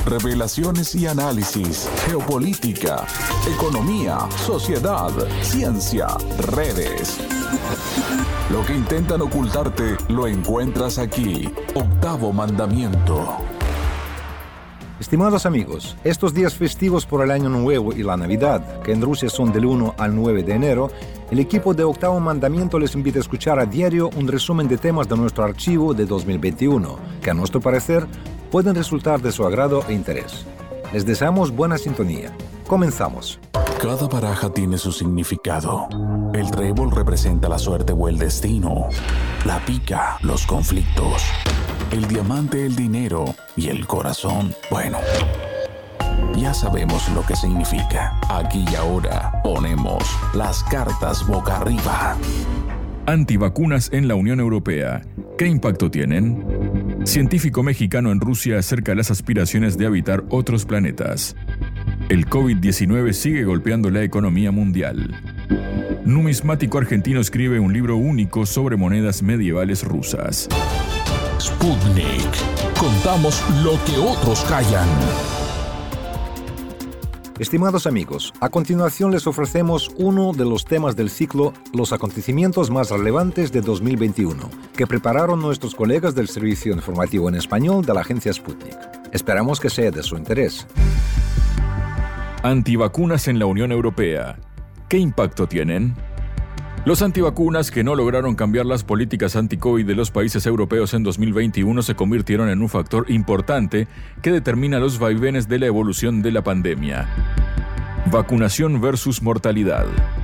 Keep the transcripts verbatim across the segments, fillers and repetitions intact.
revelaciones y análisis, geopolítica, economía, sociedad, ciencia, redes. Lo que intentan ocultarte lo encuentras aquí. Octavo Mandamiento. Estimados amigos, estos días festivos por el Año Nuevo y la Navidad, que en Rusia son del uno al nueve de enero, el equipo de Octavo Mandamiento les invita a escuchar a diario un resumen de temas de nuestro archivo de dos mil veintiuno, que a nuestro parecer pueden resultar de su agrado e interés. Les deseamos buena sintonía. Comenzamos. Cada baraja tiene su significado. El trébol representa la suerte o el destino. La pica, los conflictos. El diamante, el dinero. Y el corazón, bueno, ya sabemos lo que significa. Aquí y ahora ponemos las cartas boca arriba. Antivacunas en la Unión Europea. ¿Qué impacto tienen? Científico mexicano en Rusia acerca las aspiraciones de habitar otros planetas. El COVID diecinueve sigue golpeando la economía mundial. Numismático argentino escribe un libro único sobre monedas medievales rusas. Sputnik. Contamos lo que otros callan. Estimados amigos, a continuación les ofrecemos uno de los temas del ciclo Los acontecimientos más relevantes de dos mil veintiuno, que prepararon nuestros colegas del Servicio Informativo en Español de la agencia Sputnik. Esperamos que sea de su interés. Antivacunas en la Unión Europea. ¿Qué impacto tienen? Los antivacunas que no lograron cambiar las políticas anti-COVID de los países europeos en dos mil veintiuno se convirtieron en un factor importante que determina los vaivenes de la evolución de la pandemia. Vacunación versus mortalidad.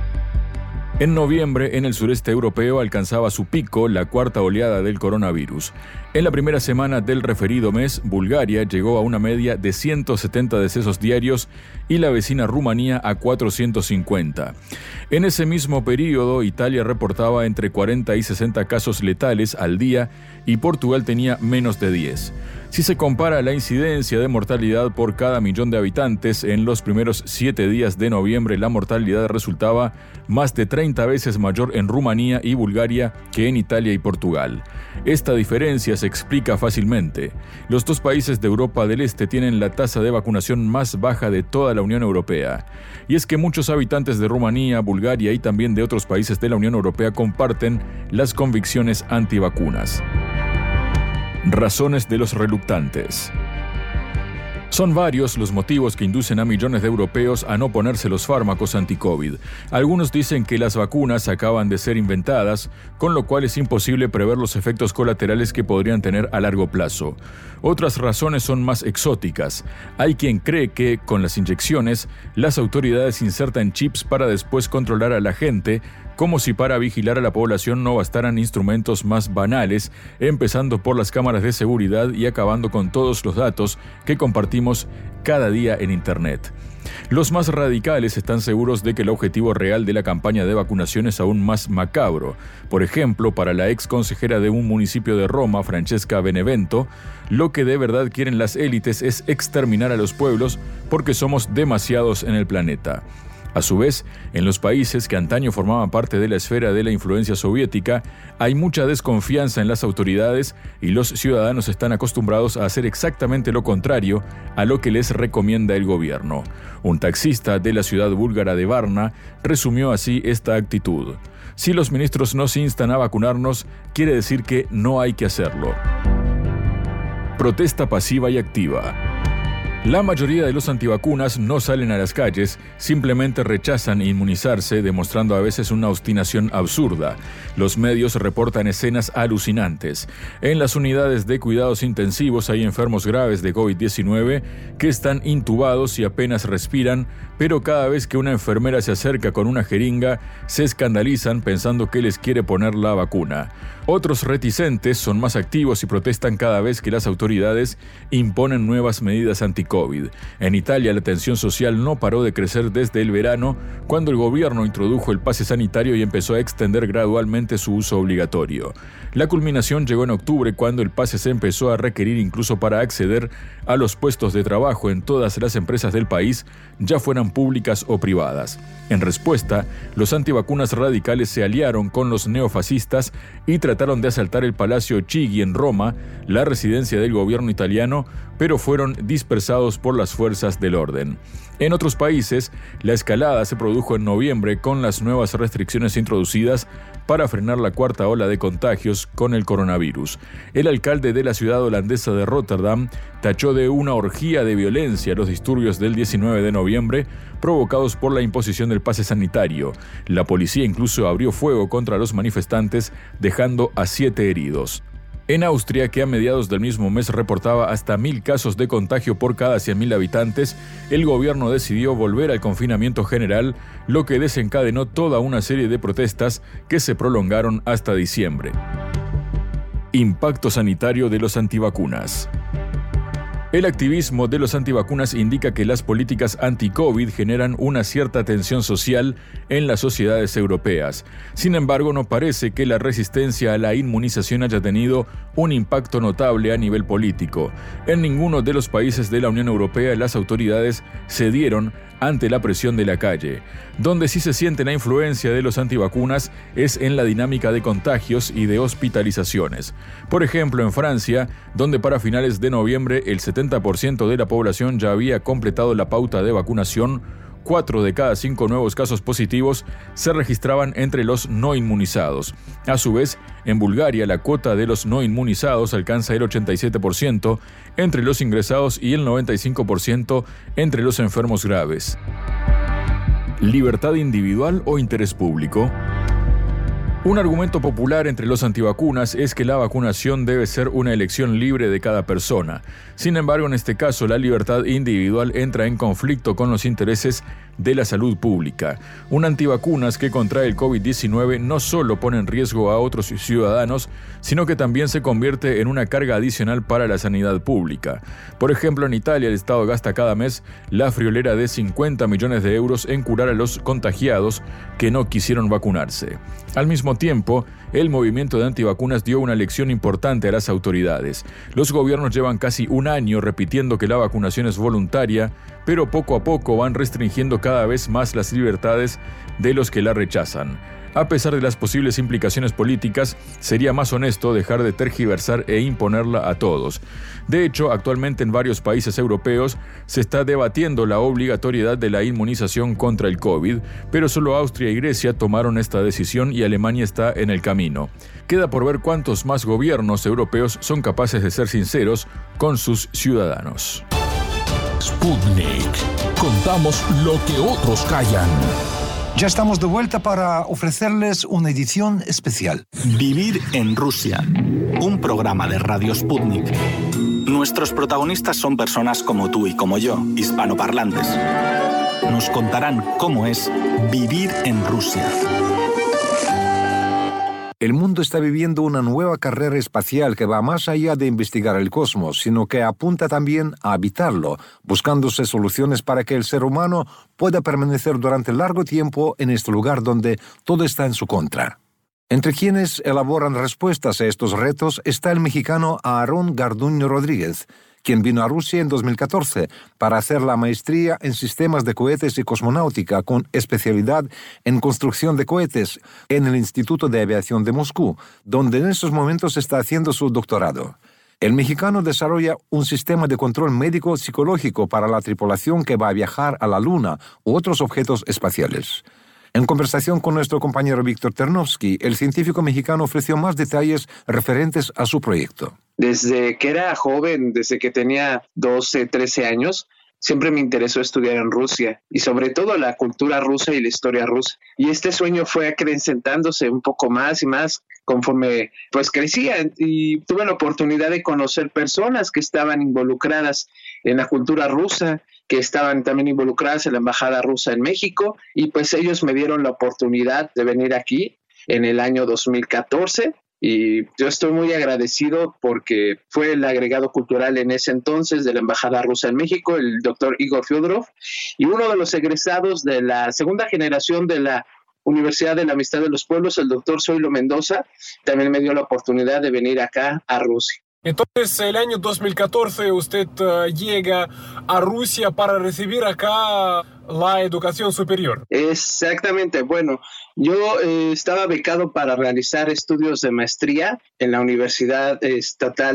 En noviembre, en el sureste europeo alcanzaba su pico la cuarta oleada del coronavirus. En la primera semana del referido mes, Bulgaria llegó a una media de ciento setenta decesos diarios y la vecina Rumanía a cuatrocientos cincuenta. En ese mismo periodo, Italia reportaba entre cuarenta y sesenta casos letales al día y Portugal tenía menos de diez. Si se compara la incidencia de mortalidad por cada millón de habitantes, en los primeros siete días de noviembre la mortalidad resultaba más de treinta veces mayor en Rumanía y Bulgaria que en Italia y Portugal. Esta diferencia se explica fácilmente. Los dos países de Europa del Este tienen la tasa de vacunación más baja de toda la Unión Europea. Y es que muchos habitantes de Rumanía, Bulgaria y también de otros países de la Unión Europea comparten las convicciones antivacunas. Razones de los reluctantes. Son varios los motivos que inducen a millones de europeos a no ponerse los fármacos anti-COVID. Algunos dicen que las vacunas acaban de ser inventadas, con lo cual es imposible prever los efectos colaterales que podrían tener a largo plazo. Otras razones son más exóticas. Hay quien cree que, con las inyecciones, las autoridades insertan chips para después controlar a la gente, como si para vigilar a la población no bastaran instrumentos más banales, empezando por las cámaras de seguridad y acabando con todos los datos que compartimos cada día en Internet. Los más radicales están seguros de que el objetivo real de la campaña de vacunación es aún más macabro. Por ejemplo, para la ex consejera de un municipio de Roma, Francesca Benevento, lo que de verdad quieren las élites es exterminar a los pueblos porque somos demasiados en el planeta. A su vez, en los países que antaño formaban parte de la esfera de la influencia soviética, hay mucha desconfianza en las autoridades y los ciudadanos están acostumbrados a hacer exactamente lo contrario a lo que les recomienda el gobierno. Un taxista de la ciudad búlgara de Varna resumió así esta actitud. Si los ministros nos instan a vacunarnos, quiere decir que no hay que hacerlo. Protesta pasiva y activa. La mayoría de los antivacunas no salen a las calles, simplemente rechazan inmunizarse, demostrando a veces una obstinación absurda. Los medios reportan escenas alucinantes. En las unidades de cuidados intensivos hay enfermos graves de COVID diecinueve que están intubados y apenas respiran, pero cada vez que una enfermera se acerca con una jeringa, se escandalizan pensando que les quiere poner la vacuna. Otros reticentes son más activos y protestan cada vez que las autoridades imponen nuevas medidas anti-COVID. En Italia, la tensión social no paró de crecer desde el verano, cuando el gobierno introdujo el pase sanitario y empezó a extender gradualmente su uso obligatorio. La culminación llegó en octubre, cuando el pase se empezó a requerir incluso para acceder a los puestos de trabajo en todas las empresas del país, ya fueran públicas o privadas. En respuesta, los antivacunas radicales se aliaron con los neofascistas y trataron de asaltar el Palacio Chigi en Roma, la residencia del gobierno italiano, pero fueron dispersados por las fuerzas del orden. En otros países, la escalada se produjo en noviembre con las nuevas restricciones introducidas para frenar la cuarta ola de contagios con el coronavirus. El alcalde de la ciudad holandesa de Rotterdam tachó de una orgía de violencia los disturbios del diecinueve de noviembre provocados por la imposición del pase sanitario. La policía incluso abrió fuego contra los manifestantes, dejando a siete heridos. En Austria, que a mediados del mismo mes reportaba hasta mil casos de contagio por cada cien mil habitantes, el gobierno decidió volver al confinamiento general, lo que desencadenó toda una serie de protestas que se prolongaron hasta diciembre. Impacto sanitario de los antivacunas. El activismo de los antivacunas indica que las políticas anti-COVID generan una cierta tensión social en las sociedades europeas. Sin embargo, no parece que la resistencia a la inmunización haya tenido un impacto notable a nivel político. En ninguno de los países de la Unión Europea las autoridades cedieron ante la presión de la calle. Donde sí se siente la influencia de los antivacunas es en la dinámica de contagios y de hospitalizaciones. Por ejemplo, en Francia, donde para finales de noviembre el setenta por ciento de la población ya había completado la pauta de vacunación, cuatro de cada cinco nuevos casos positivos se registraban entre los no inmunizados. A su vez, en Bulgaria la cuota de los no inmunizados alcanza el ochenta y siete por ciento entre los ingresados y el noventa y cinco por ciento entre los enfermos graves. ¿Libertad individual o interés público? Un argumento popular entre los antivacunas es que la vacunación debe ser una elección libre de cada persona. Sin embargo, en este caso, la libertad individual entra en conflicto con los intereses de la salud pública. Un antivacunas que contrae el COVID diecinueve no solo pone en riesgo a otros ciudadanos, sino que también se convierte en una carga adicional para la sanidad pública. Por ejemplo, en Italia el Estado gasta cada mes la friolera de cincuenta millones de euros en curar a los contagiados que no quisieron vacunarse. Al mismo tiempo, el movimiento de antivacunas dio una lección importante a las autoridades. Los gobiernos llevan casi un año repitiendo que la vacunación es voluntaria, pero poco a poco van restringiendo cada vez más las libertades de los que la rechazan. A pesar de las posibles implicaciones políticas, sería más honesto dejar de tergiversar e imponerla a todos. De hecho, actualmente en varios países europeos se está debatiendo la obligatoriedad de la inmunización contra el COVID, pero solo Austria y Grecia tomaron esta decisión y Alemania está en el camino. Queda por ver cuántos más gobiernos europeos son capaces de ser sinceros con sus ciudadanos. Sputnik. Contamos lo que otros callan. Ya estamos de vuelta para ofrecerles una edición especial. Vivir en Rusia, un programa de Radio Sputnik. Nuestros protagonistas son personas como tú y como yo, hispanoparlantes. Nos contarán cómo es vivir en Rusia. El mundo está viviendo una nueva carrera espacial que va más allá de investigar el cosmos, sino que apunta también a habitarlo, buscándose soluciones para que el ser humano pueda permanecer durante largo tiempo en este lugar donde todo está en su contra. Entre quienes elaboran respuestas a estos retos está el mexicano Aarón Garduño Rodríguez, quien vino a Rusia en dos mil catorce para hacer la maestría en sistemas de cohetes y cosmonáutica con especialidad en construcción de cohetes en el Instituto de Aviación de Moscú, donde en estos momentos está haciendo su doctorado. El mexicano desarrolla un sistema de control médico psicológico para la tripulación que va a viajar a la Luna u otros objetos espaciales. En conversación con nuestro compañero Víctor Ternovsky, el científico mexicano ofreció más detalles referentes a su proyecto. Desde que era joven, desde que tenía doce, trece años, siempre me interesó estudiar en Rusia y sobre todo la cultura rusa y la historia rusa. Y este sueño fue acrecentándose un poco más y más conforme pues crecía y tuve la oportunidad de conocer personas que estaban involucradas en la cultura rusa, que estaban también involucradas en la embajada rusa en México y pues ellos me dieron la oportunidad de venir aquí en el año dos mil catorce. Y yo estoy muy agradecido porque fue el agregado cultural en ese entonces de la Embajada Rusa en México, el doctor Igor Fyodorov, y uno de los egresados de la segunda generación de la Universidad de la Amistad de los Pueblos, el doctor Zoilo Mendoza, también me dio la oportunidad de venir acá a Rusia. Entonces, el año dos mil catorce usted uh, llega a Rusia para recibir acá la educación superior. Exactamente. Bueno, yo eh, estaba becado para realizar estudios de maestría en la Universidad Estatal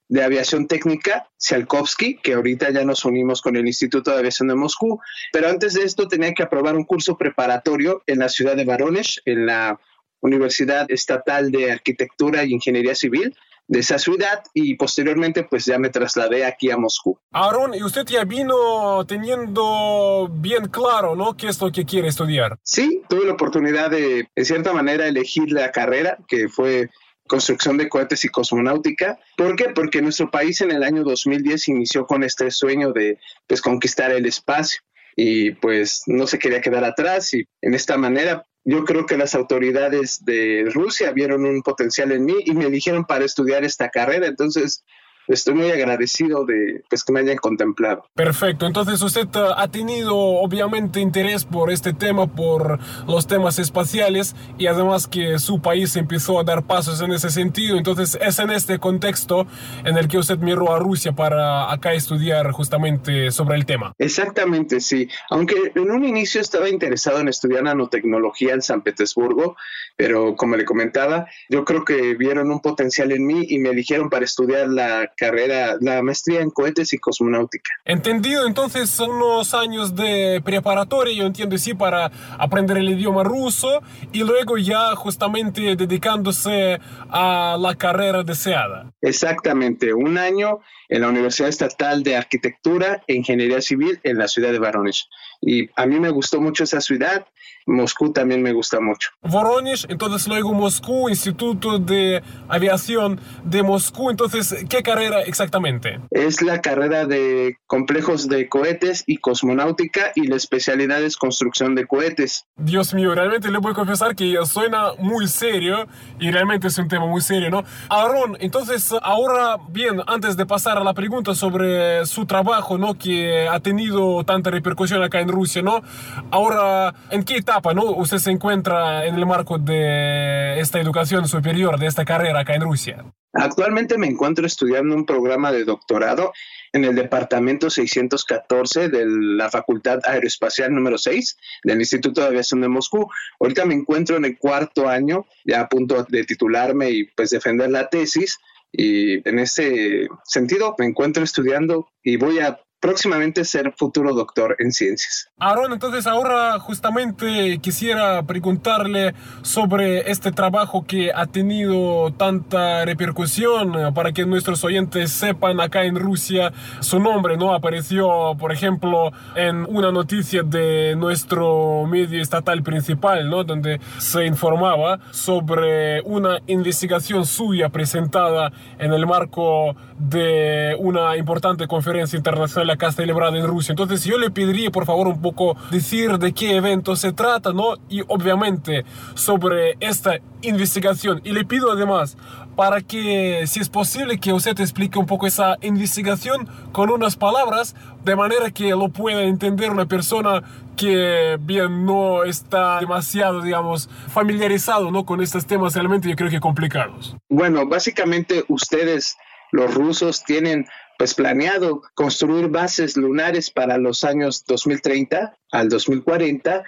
de Aviación Técnica, Tsiolkovsky, que ahorita ya nos unimos con el Instituto de Aviación de Moscú, pero antes de esto tenía que aprobar un curso preparatorio en la ciudad de Voronezh, en la Universidad Estatal de Arquitectura y Ingeniería Civil de esa ciudad, y posteriormente pues ya me trasladé aquí a Moscú. Aaron, ¿y usted ya vino teniendo bien claro, ¿no?, qué es lo que quiere estudiar? Sí, tuve la oportunidad de, en cierta manera, elegir la carrera, que fue construcción de cohetes y cosmonáutica. ¿Por qué? Porque nuestro país en el año dos mil diez inició con este sueño de pues, conquistar el espacio, y pues no se quería quedar atrás, y en esta manera yo creo que las autoridades de Rusia vieron un potencial en mí y me eligieron para estudiar esta carrera. Entonces estoy muy agradecido de pues, que me hayan contemplado. Perfecto. Entonces usted uh, ha tenido obviamente interés por este tema, por los temas espaciales, y además que su país empezó a dar pasos en ese sentido. Entonces es en este contexto en el que usted miró a Rusia para acá estudiar justamente sobre el tema. Exactamente, sí. Aunque en un inicio estaba interesado en estudiar nanotecnología en San Petersburgo, pero como le comentaba, yo creo que vieron un potencial en mí y me eligieron para estudiar la carrera, la maestría en cohetes y cosmonáutica. Entendido. Entonces unos años de preparatoria, yo entiendo, sí, para aprender el idioma ruso, y luego ya justamente dedicándose a la carrera deseada. Exactamente, un año en la Universidad Estatal de Arquitectura e Ingeniería Civil en la ciudad de Voronezh. Y a mí me gustó mucho esa ciudad. Moscú también me gusta mucho. Voronezh, entonces luego Moscú, Instituto de Aviación de Moscú. Entonces, ¿qué carrera exactamente? Es la carrera de complejos de cohetes y cosmonáutica, y la especialidad es construcción de cohetes. Dios mío, realmente le voy a confesar que suena muy serio, y realmente es un tema muy serio, ¿no? Aaron, entonces ahora bien, antes de pasar a la pregunta sobre su trabajo, ¿no?, que ha tenido tanta repercusión acá en Rusia, ¿no? Ahora, ¿en qué etapa, ¿no?, usted se encuentra en el marco de esta educación superior, de esta carrera acá en Rusia? Actualmente me encuentro estudiando un programa de doctorado en el departamento seiscientos catorce de la Facultad Aeroespacial número seis del Instituto de Aviación de Moscú. Ahorita me encuentro en el cuarto año, ya a punto de titularme y pues defender la tesis, y en ese sentido me encuentro estudiando y voy a próximamente ser futuro doctor en ciencias. Aaron, entonces ahora justamente quisiera preguntarle sobre este trabajo que ha tenido tanta repercusión, para que nuestros oyentes sepan, acá en Rusia su nombre, ¿no?, apareció, por ejemplo, en una noticia de nuestro medio estatal principal, ¿no?, donde se informaba sobre una investigación suya presentada en el marco de una importante conferencia internacional acá celebrada en Rusia. Entonces yo le pediría por favor un poco decir de qué evento se trata, ¿no?, y obviamente sobre esta investigación. Y le pido además para que, si es posible, que usted explique un poco esa investigación con unas palabras, de manera que lo pueda entender una persona que bien no está demasiado, digamos, familiarizado, ¿no?, con estos temas realmente, yo creo que complicados. Bueno, básicamente ustedes, los rusos, tienen pues planeado construir bases lunares para los años dos mil treinta al dos mil cuarenta,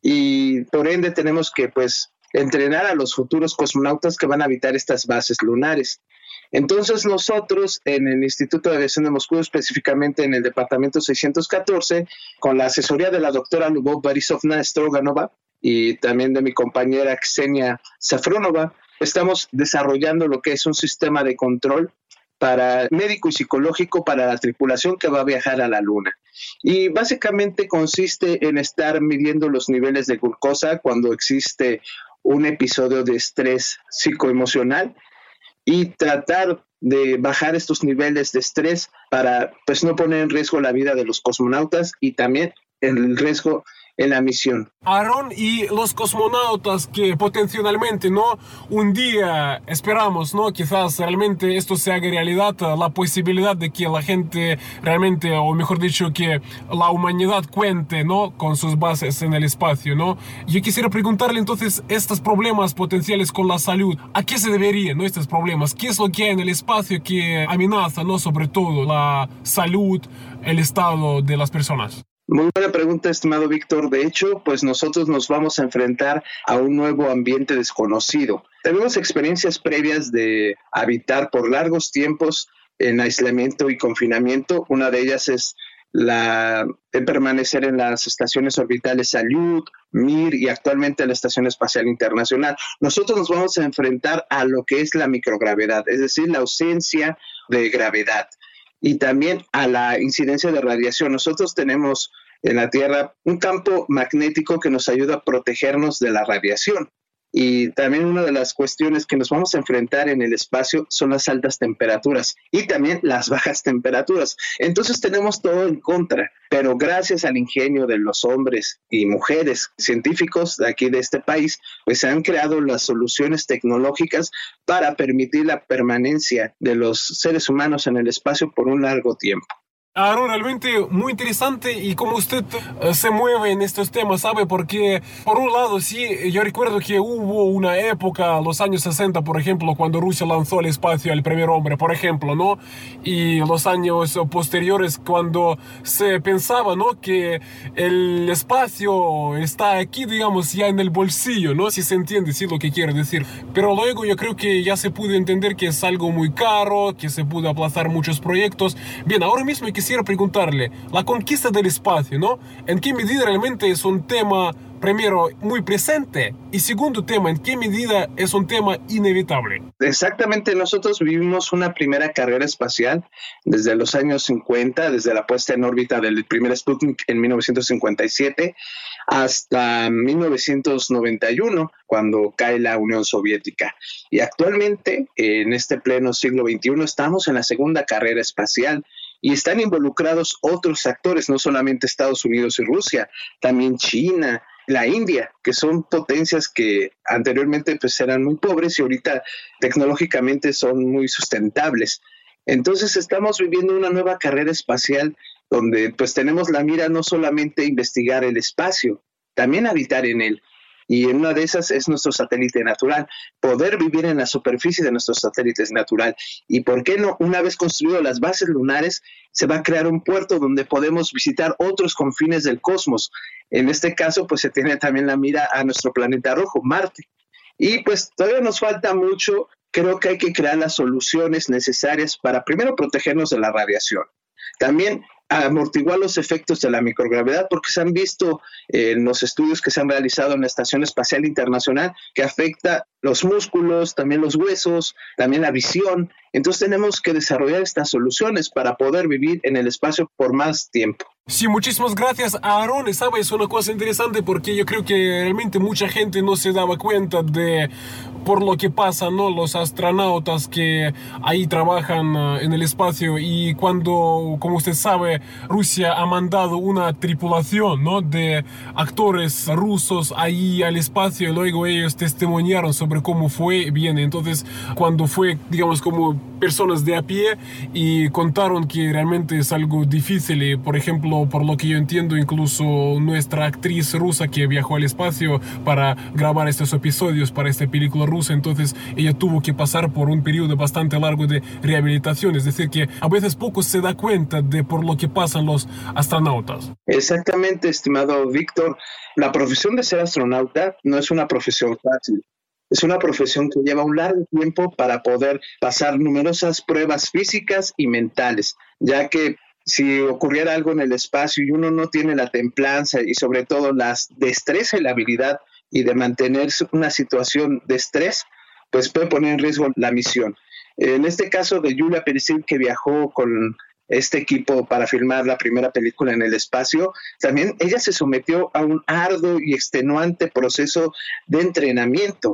y por ende tenemos que pues entrenar a los futuros cosmonautas que van a habitar estas bases lunares. Entonces nosotros en el Instituto de Aviación de Moscú, específicamente en el departamento seiscientos catorce, con la asesoría de la doctora Lubov Borisovna Stroganova y también de mi compañera Ksenia Safronova, estamos desarrollando lo que es un sistema de control para médico y psicológico para la tripulación que va a viajar a la Luna. Y básicamente consiste en estar midiendo los niveles de glucosa cuando existe un episodio de estrés psicoemocional, y tratar de bajar estos niveles de estrés para pues no poner en riesgo la vida de los cosmonautas y también el riesgo en la misión. Aaron, y los cosmonautas que potencialmente, ¿no?, un día esperamos, ¿no?, quizás realmente esto se haga realidad, la posibilidad de que la gente realmente, o mejor dicho, que la humanidad cuente, ¿no?, con sus bases en el espacio, ¿no? Yo quisiera preguntarle entonces, estos problemas potenciales con la salud, ¿a qué se deberían, ¿no?, estos problemas? ¿Qué es lo que hay en el espacio que amenaza, ¿no?, sobre todo la salud, el estado de las personas? Muy buena pregunta, estimado Víctor. De hecho, pues nosotros nos vamos a enfrentar a un nuevo ambiente desconocido. Tenemos experiencias previas de habitar por largos tiempos en aislamiento y confinamiento. Una de ellas es la de permanecer en las estaciones orbitales Salyut, Mir y actualmente la Estación Espacial Internacional. Nosotros nos vamos a enfrentar a lo que es la microgravedad, es decir, la ausencia de gravedad, y también a la incidencia de radiación. Nosotros tenemos en la Tierra un campo magnético que nos ayuda a protegernos de la radiación. Y también una de las cuestiones que nos vamos a enfrentar en el espacio son las altas temperaturas y también las bajas temperaturas. Entonces tenemos todo en contra, pero gracias al ingenio de los hombres y mujeres científicos de aquí de este país, pues se han creado las soluciones tecnológicas para permitir la permanencia de los seres humanos en el espacio por un largo tiempo. Aaron, realmente muy interesante y cómo usted uh, se mueve en estos temas, ¿sabe? Porque, por un lado, sí, yo recuerdo que hubo una época, los años sesenta, por ejemplo, cuando Rusia lanzó al espacio al primer hombre, por ejemplo, ¿no? Y los años posteriores, cuando se pensaba, ¿no? Que el espacio está aquí, digamos, ya en el bolsillo, ¿no? Si se entiende, sí, lo que quiero decir. Pero luego yo creo que ya se pudo entender que es algo muy caro, que se pudo aplazar muchos proyectos. Bien, ahora mismo hay que Quisiera preguntarle, la conquista del espacio, ¿no? ¿En qué medida realmente es un tema, primero, muy presente? Y segundo tema, ¿en qué medida es un tema inevitable? Exactamente, nosotros vivimos una primera carrera espacial desde los años cincuenta, desde la puesta en órbita del primer Sputnik en mil novecientos cincuenta y siete hasta mil novecientos noventa y uno, cuando cae la Unión Soviética. Y actualmente, en este pleno siglo veintiuno, estamos en la segunda carrera espacial. Y están involucrados otros actores, no solamente Estados Unidos y Rusia, también China, la India, que son potencias que anteriormente pues eran muy pobres y ahorita tecnológicamente son muy sustentables. Entonces estamos viviendo una nueva carrera espacial donde pues tenemos la mira no solamente investigar el espacio, también habitar en él. Y en una de esas es nuestro satélite natural, poder vivir en la superficie de nuestros satélites natural. Y por qué no, una vez construido las bases lunares, se va a crear un puerto donde podemos visitar otros confines del cosmos. En este caso, pues se tiene también la mira a nuestro planeta rojo, Marte. Y pues todavía nos falta mucho. Creo que hay que crear las soluciones necesarias para primero protegernos de la radiación. También amortiguar los efectos de la microgravedad, porque se han visto eh, en los estudios que se han realizado en la Estación Espacial Internacional que afecta los músculos, también los huesos, también la visión. Entonces tenemos que desarrollar estas soluciones para poder vivir en el espacio por más tiempo. Sí, muchísimas gracias, Aaron. ¿Sabes? Una cosa interesante, porque yo creo que realmente mucha gente no se daba cuenta de por lo que pasa, ¿no? Los astronautas que ahí trabajan uh, en el espacio, y cuando, como usted sabe, Rusia ha mandado una tripulación, ¿no? De actores rusos ahí al espacio, y luego ellos testimoniaron sobre cómo fue bien. Entonces, cuando fue, digamos, como personas de a pie, y contaron que realmente es algo difícil. Y, por ejemplo, por lo que yo entiendo, incluso nuestra actriz rusa que viajó al espacio para grabar estos episodios para esta película rusa, entonces ella tuvo que pasar por un periodo bastante largo de rehabilitación. Es decir, que a veces poco se da cuenta de por lo que pasan los astronautas. Exactamente, estimado Víctor. La profesión de ser astronauta no es una profesión fácil. Es una profesión que lleva un largo tiempo para poder pasar numerosas pruebas físicas y mentales, ya que si ocurriera algo en el espacio y uno no tiene la templanza y sobre todo la destreza y la habilidad y de mantener una situación de estrés, pues puede poner en riesgo la misión. En este caso de Yulia Peresic, que viajó con este equipo para filmar la primera película en el espacio, también ella se sometió a un arduo y extenuante proceso de entrenamiento,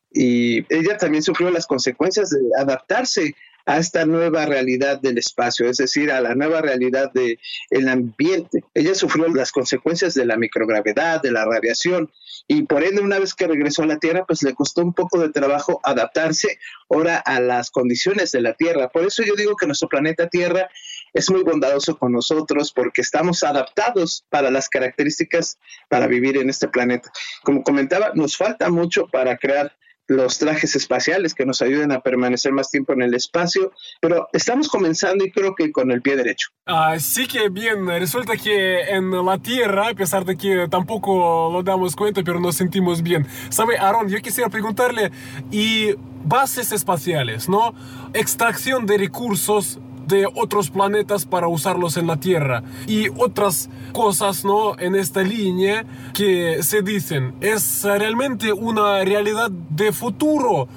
y ella también sufrió las consecuencias de adaptarse a esta nueva realidad del espacio, es decir, a la nueva realidad del ambiente. Ella sufrió las consecuencias de la microgravedad, de la radiación, y por ende, una vez que regresó a la Tierra, pues le costó un poco de trabajo adaptarse ahora a las condiciones de la Tierra. Por eso yo digo que nuestro planeta Tierra es muy bondadoso con nosotros, porque estamos adaptados para las características para vivir en este planeta. Como comentaba, nos falta mucho para crear los trajes espaciales que nos ayuden a permanecer más tiempo en el espacio, pero estamos comenzando y creo que con el pie derecho. Así que bien, resulta que en la Tierra, a pesar de que tampoco lo damos cuenta, pero nos sentimos bien. ¿Sabe, Aaron? Yo quisiera preguntarle, y bases espaciales, ¿no? Extracción de recursos de otros planetas para usarlos en la Tierra. Y otras cosas, ¿no?, en esta línea que se dicen, ¿es realmente una realidad de futuro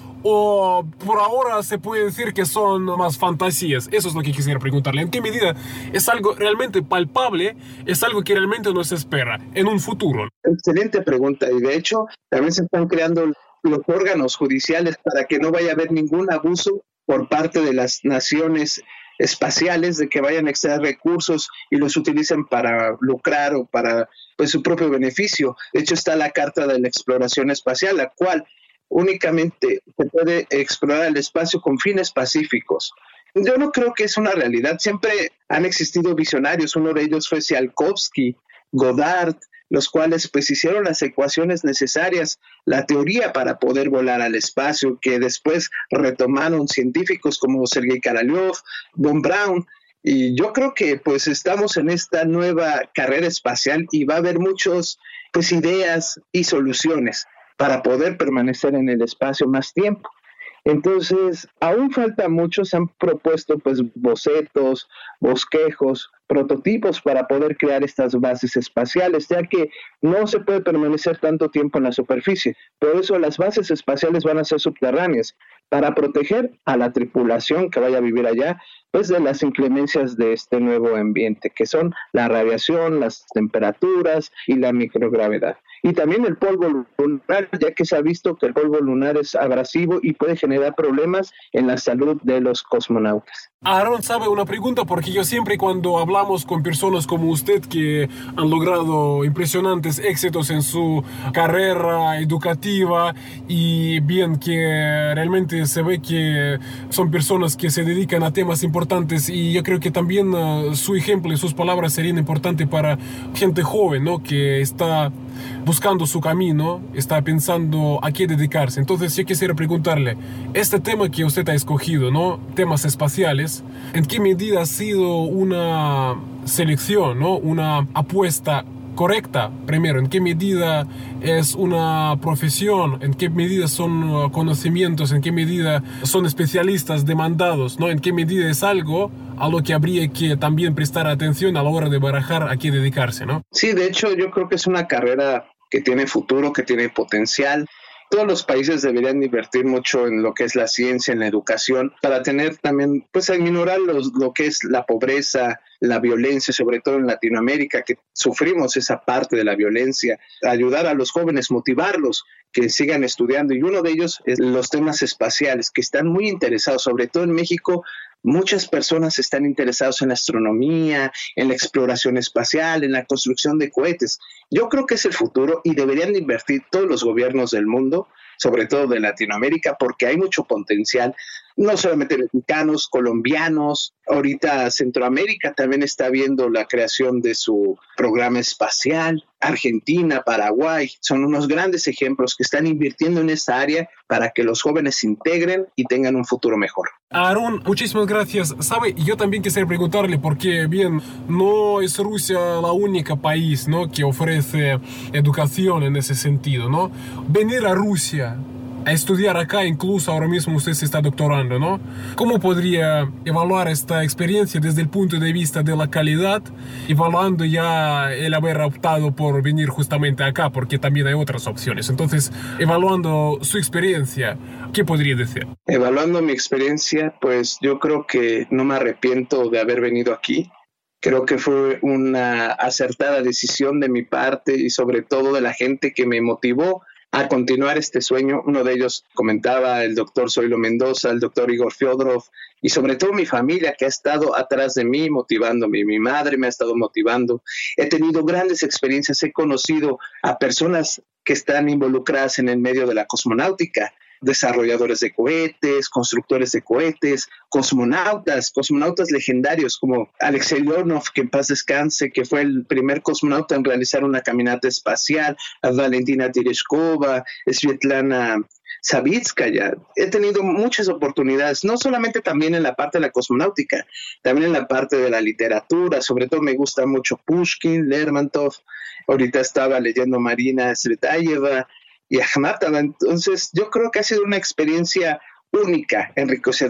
o por ahora se puede decir que son más fantasías? Eso es lo que quisiera preguntarle. ¿En qué medida es algo realmente palpable, es algo que realmente nos espera en un futuro? Excelente pregunta, y de hecho también se están creando los órganos judiciales para que no vaya a haber ningún abuso por parte de las naciones espaciales, de que vayan a extraer recursos y los utilicen para lucrar o para, pues, su propio beneficio. De hecho está la Carta de la Exploración Espacial, la cual únicamente se puede explorar el espacio con fines pacíficos. Yo no creo que es una realidad. Siempre han existido visionarios. Uno de ellos fue Tsiolkovsky, Goddard, los cuales pues hicieron las ecuaciones necesarias, la teoría para poder volar al espacio, que después retomaron científicos como Sergei Korolev, von Braun. Y yo creo que pues estamos en esta nueva carrera espacial y va a haber muchas pues ideas y soluciones para poder permanecer en el espacio más tiempo. Entonces, aún falta mucho. Se han propuesto pues bocetos, bosquejos, prototipos para poder crear estas bases espaciales, ya que no se puede permanecer tanto tiempo en la superficie. Por eso las bases espaciales van a ser subterráneas, para proteger a la tripulación que vaya a vivir allá, pues de las inclemencias de este nuevo ambiente, que son la radiación, las temperaturas y la microgravedad. Y también el polvo lunar, ya que se ha visto que el polvo lunar es abrasivo y puede generar problemas en la salud de los cosmonautas. Aaron, sabe una pregunta, porque yo siempre cuando hablamos con personas como usted que han logrado impresionantes éxitos en su carrera educativa y bien que realmente se ve que son personas que se dedican a temas importantes, y yo creo que también uh, su ejemplo y sus palabras serían importantes para gente joven, ¿no?, que está buscando su camino, está pensando a qué dedicarse. Entonces yo quisiera preguntarle, este tema que usted ha escogido, ¿no?, temas espaciales, ¿en qué medida ha sido una selección, ¿no?, una apuesta correcta? Primero, ¿en qué medida es una profesión? ¿En qué medida son conocimientos? ¿En qué medida son especialistas demandados, ¿no? ¿En qué medida es algo a lo que habría que también prestar atención a la hora de barajar a qué dedicarse, ¿no? Sí, de hecho yo creo que es una carrera que tiene futuro, que tiene potencial. Todos los países deberían invertir mucho en lo que es la ciencia, en la educación, para tener también, pues, aminorar los, lo que es la pobreza, la violencia, sobre todo en Latinoamérica, que sufrimos esa parte de la violencia, ayudar a los jóvenes, motivarlos, que sigan estudiando. Y uno de ellos es los temas espaciales, que están muy interesados, sobre todo en México. Muchas personas están interesadas en la astronomía, en la exploración espacial, en la construcción de cohetes. Yo creo que es el futuro y deberían invertir todos los gobiernos del mundo, sobre todo de Latinoamérica, porque hay mucho potencial, no solamente mexicanos, colombianos. Ahorita Centroamérica también está viendo la creación de su programa espacial. Argentina, Paraguay, son unos grandes ejemplos que están invirtiendo en esta área para que los jóvenes se integren y tengan un futuro mejor. Aaron, muchísimas gracias. Sabe, yo también quisiera preguntarle, porque bien, no es Rusia la única país, ¿no?, que ofrece educación en ese sentido, ¿no? Venir a Rusia a estudiar acá, incluso ahora mismo usted se está doctorando, ¿no? ¿Cómo podría evaluar esta experiencia desde el punto de vista de la calidad, evaluando ya el haber optado por venir justamente acá, porque también hay otras opciones? Entonces, evaluando su experiencia, ¿qué podría decir? Evaluando mi experiencia, pues yo creo que no me arrepiento de haber venido aquí. Creo que fue una acertada decisión de mi parte y sobre todo de la gente que me motivó a continuar este sueño. Uno de ellos comentaba el doctor Zoilo Mendoza, el doctor Igor Fyodorov, y sobre todo mi familia, que ha estado atrás de mí motivándome. Mi madre me ha estado motivando. He tenido grandes experiencias, he conocido a personas que están involucradas en el medio de la cosmonáutica, desarrolladores de cohetes, constructores de cohetes, cosmonautas, cosmonautas legendarios como Alexei Leonov, que en paz descanse, que fue el primer cosmonauta en realizar una caminata espacial, a Valentina Tereshkova, Svetlana Savitskaya. He tenido muchas oportunidades, no solamente también en la parte de la cosmonáutica, también en la parte de la literatura. Sobre todo me gusta mucho Pushkin, Lermontov. Ahorita estaba leyendo Marina Tsvetaeva y Akhmatova. Entonces yo creo que ha sido una experiencia única, enriquecedora.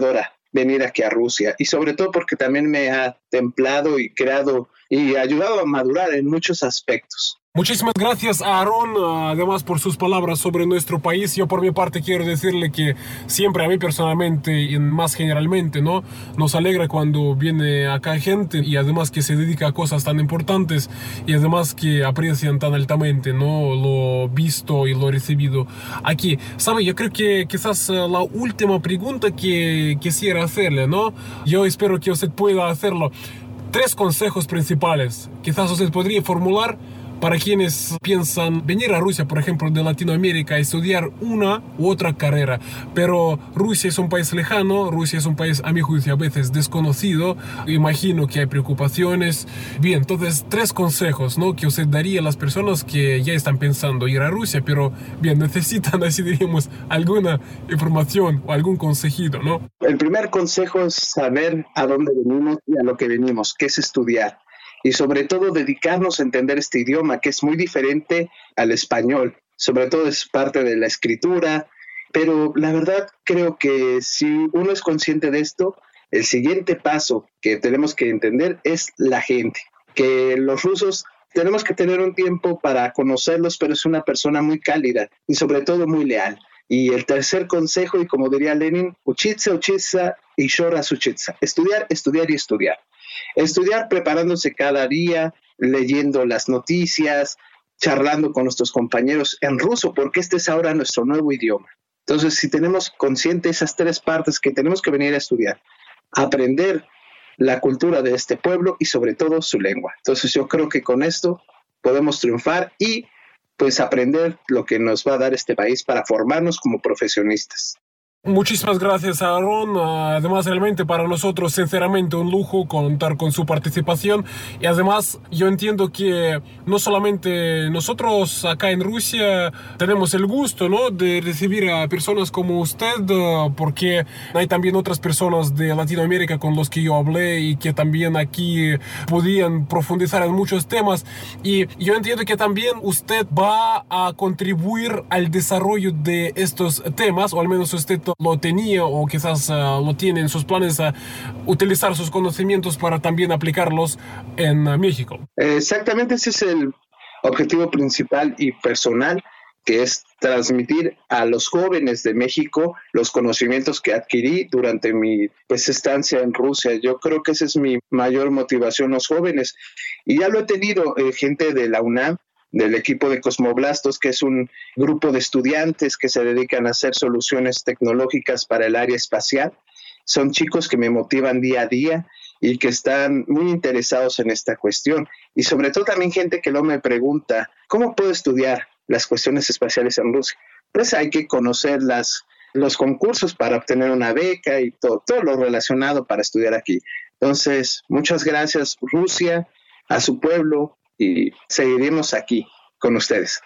venir aquí a Rusia, y sobre todo porque también me ha templado y creado y ayudado a madurar en muchos aspectos. Muchísimas gracias a Aaron, además por sus palabras sobre nuestro país. Yo por mi parte quiero decirle que siempre a mí personalmente y más generalmente, ¿no?, nos alegra cuando viene acá gente y además que se dedica a cosas tan importantes y además que aprecian tan altamente, ¿no?, lo visto y lo recibido aquí. ¿Sabe? Yo creo que quizás la última pregunta que quisiera hacerle, ¿no?, yo espero que usted pueda hacerlo. Tres consejos principales quizás usted podría formular para quienes piensan venir a Rusia, por ejemplo, de Latinoamérica, a estudiar una u otra carrera. Pero Rusia es un país lejano, Rusia es un país, a mi juicio, a veces desconocido. Imagino que hay preocupaciones. Bien, entonces, tres consejos, ¿no?, que usted daría a las personas que ya están pensando ir a Rusia, pero, bien, necesitan, así diríamos, alguna información o algún consejito, ¿no? El primer consejo es saber a dónde venimos y a lo que venimos, que es estudiar. Y sobre todo dedicarnos a entender este idioma que es muy diferente al español. Sobre todo es parte de la escritura, pero la verdad creo que si uno es consciente de esto, el siguiente paso que tenemos que entender es la gente. Que los rusos tenemos que tener un tiempo para conocerlos, pero es una persona muy cálida y sobre todo muy leal. Y el tercer consejo, y como diría Lenin, uchitsa, uchitsa y shora suchitsa. Estudiar, estudiar y estudiar. Estudiar preparándose cada día, leyendo las noticias, charlando con nuestros compañeros en ruso, porque este es ahora nuestro nuevo idioma. Entonces, si tenemos consciente esas tres partes que tenemos que venir a estudiar, aprender la cultura de este pueblo y sobre todo su lengua. Entonces, yo creo que con esto podemos triunfar y pues aprender lo que nos va a dar este país para formarnos como profesionistas. Muchísimas gracias, Aaron. Además, realmente para nosotros, sinceramente, un lujo contar con su participación. Y además, yo entiendo que no solamente nosotros acá en Rusia tenemos el gusto, ¿no?, de recibir a personas como usted, porque hay también otras personas de Latinoamérica con los que yo hablé y que también aquí podían profundizar en muchos temas. Y yo entiendo que también usted va a contribuir al desarrollo de estos temas, o al menos usted lo tenía o quizás uh, lo tiene en sus planes, a uh, utilizar sus conocimientos para también aplicarlos en uh, México. Exactamente, ese es el objetivo principal y personal, que es transmitir a los jóvenes de México los conocimientos que adquirí durante mi pues, estancia en Rusia. Yo creo que esa es mi mayor motivación, los jóvenes. Y ya lo he tenido, eh, gente de la UNAM, del equipo de Cosmoblastos, que es un grupo de estudiantes que se dedican a hacer soluciones tecnológicas para el área espacial. Son chicos que me motivan día a día y que están muy interesados en esta cuestión. Y sobre todo también gente que luego me pregunta, ¿cómo puedo estudiar las cuestiones espaciales en Rusia? Pues hay que conocer las, los concursos para obtener una beca y todo, todo lo relacionado para estudiar aquí. Entonces, muchas gracias, Rusia, a su pueblo, y seguiremos aquí con ustedes.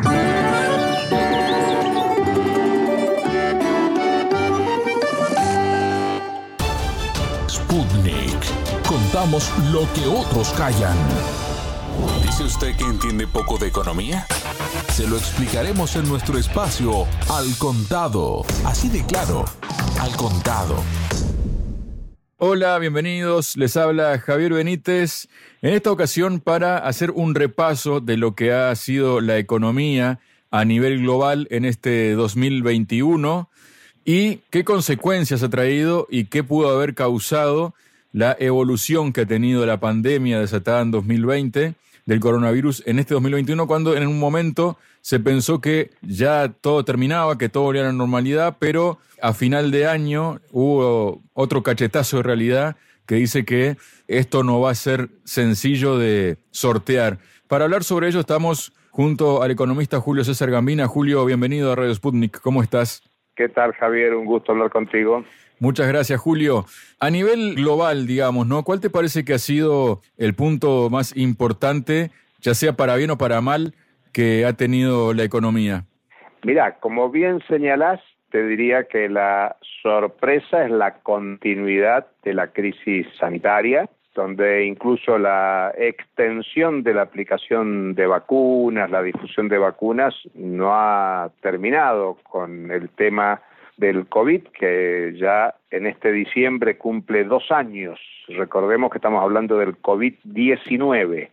Sputnik. Contamos lo que otros callan. ¿Dice usted que entiende poco de economía? Se lo explicaremos en nuestro espacio Al Contado. Así de claro, Al Contado. Hola, bienvenidos. Les habla Javier Benítez. En esta ocasión para hacer un repaso de lo que ha sido la economía a nivel global en este dos mil veintiuno y qué consecuencias ha traído y qué pudo haber causado la evolución que ha tenido la pandemia desatada en dos mil veinte del coronavirus en este dos mil veintiuno, cuando en un momento se pensó que ya todo terminaba, que todo volvía a la normalidad, pero a final de año hubo otro cachetazo de realidad que dice que esto no va a ser sencillo de sortear. Para hablar sobre ello estamos junto al economista Julio César Gambina. Julio, bienvenido a Radio Sputnik. ¿Cómo estás? ¿Qué tal, Javier? Un gusto hablar contigo. Muchas gracias, Julio. A nivel global, digamos, ¿no? ¿Cuál te parece que ha sido el punto más importante, ya sea para bien o para mal, que ha tenido la economía? Mira, como bien señalás, te diría que la sorpresa es la continuidad de la crisis sanitaria, donde incluso la extensión de la aplicación de vacunas, la difusión de vacunas, no ha terminado con el tema del COVID, que ya en este diciembre cumple dos años. Recordemos que estamos hablando del COVID diecinueve.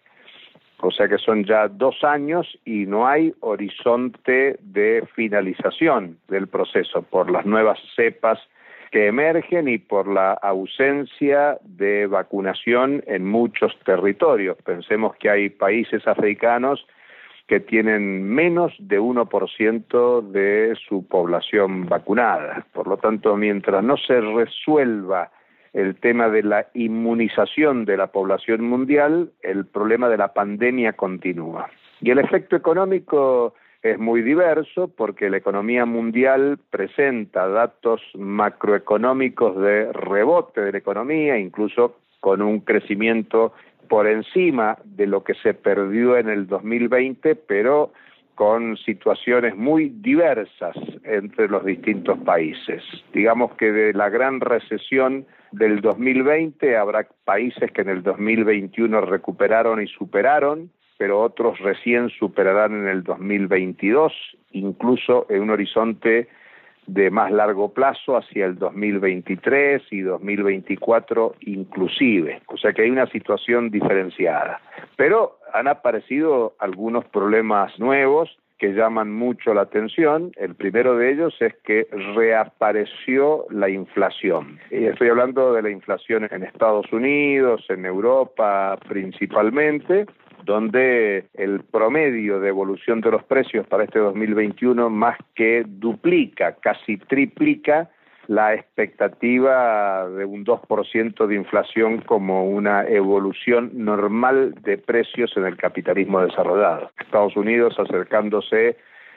O sea que son ya dos años y no hay horizonte de finalización del proceso por las nuevas cepas que emergen y por la ausencia de vacunación en muchos territorios. Pensemos que hay países africanos que tienen menos de uno por ciento de su población vacunada. Por lo tanto, mientras no se resuelva el tema de la inmunización de la población mundial, el problema de la pandemia continúa. Y el efecto económico es muy diverso porque la economía mundial presenta datos macroeconómicos de rebote de la economía, incluso con un crecimiento por encima de lo que se perdió en el dos mil veinte, pero con situaciones muy diversas entre los distintos países. Digamos que de la gran recesión del dos mil veinte habrá países que en el dos mil veintiuno recuperaron y superaron, pero otros recién superarán en el dos mil veintidós, incluso en un horizonte de más largo plazo hacia el dos mil veintitrés y dos mil veinticuatro inclusive. O sea que hay una situación diferenciada. Pero han aparecido algunos problemas nuevos que llaman mucho la atención. El primero de ellos es que reapareció la inflación. Y estoy hablando de la inflación en Estados Unidos, en Europa principalmente, donde el promedio de evolución de los precios para este dos mil veintiuno más que duplica, casi triplica la expectativa de un dos por ciento de inflación como una evolución normal de precios en el capitalismo desarrollado. Estados Unidos acercándose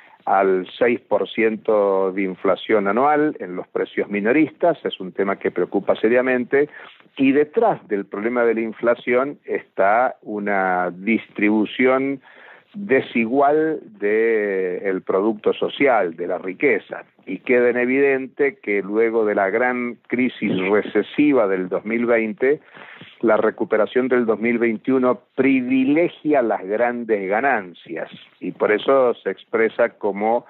al seis por ciento de inflación anual en los precios minoristas, es un tema que preocupa seriamente, y detrás del problema de la inflación está una distribución desigual del producto social, de la riqueza, y queda en evidente que luego de la gran crisis recesiva del dos mil veinte, la recuperación del dos mil veintiuno privilegia las grandes ganancias, y por eso se expresa como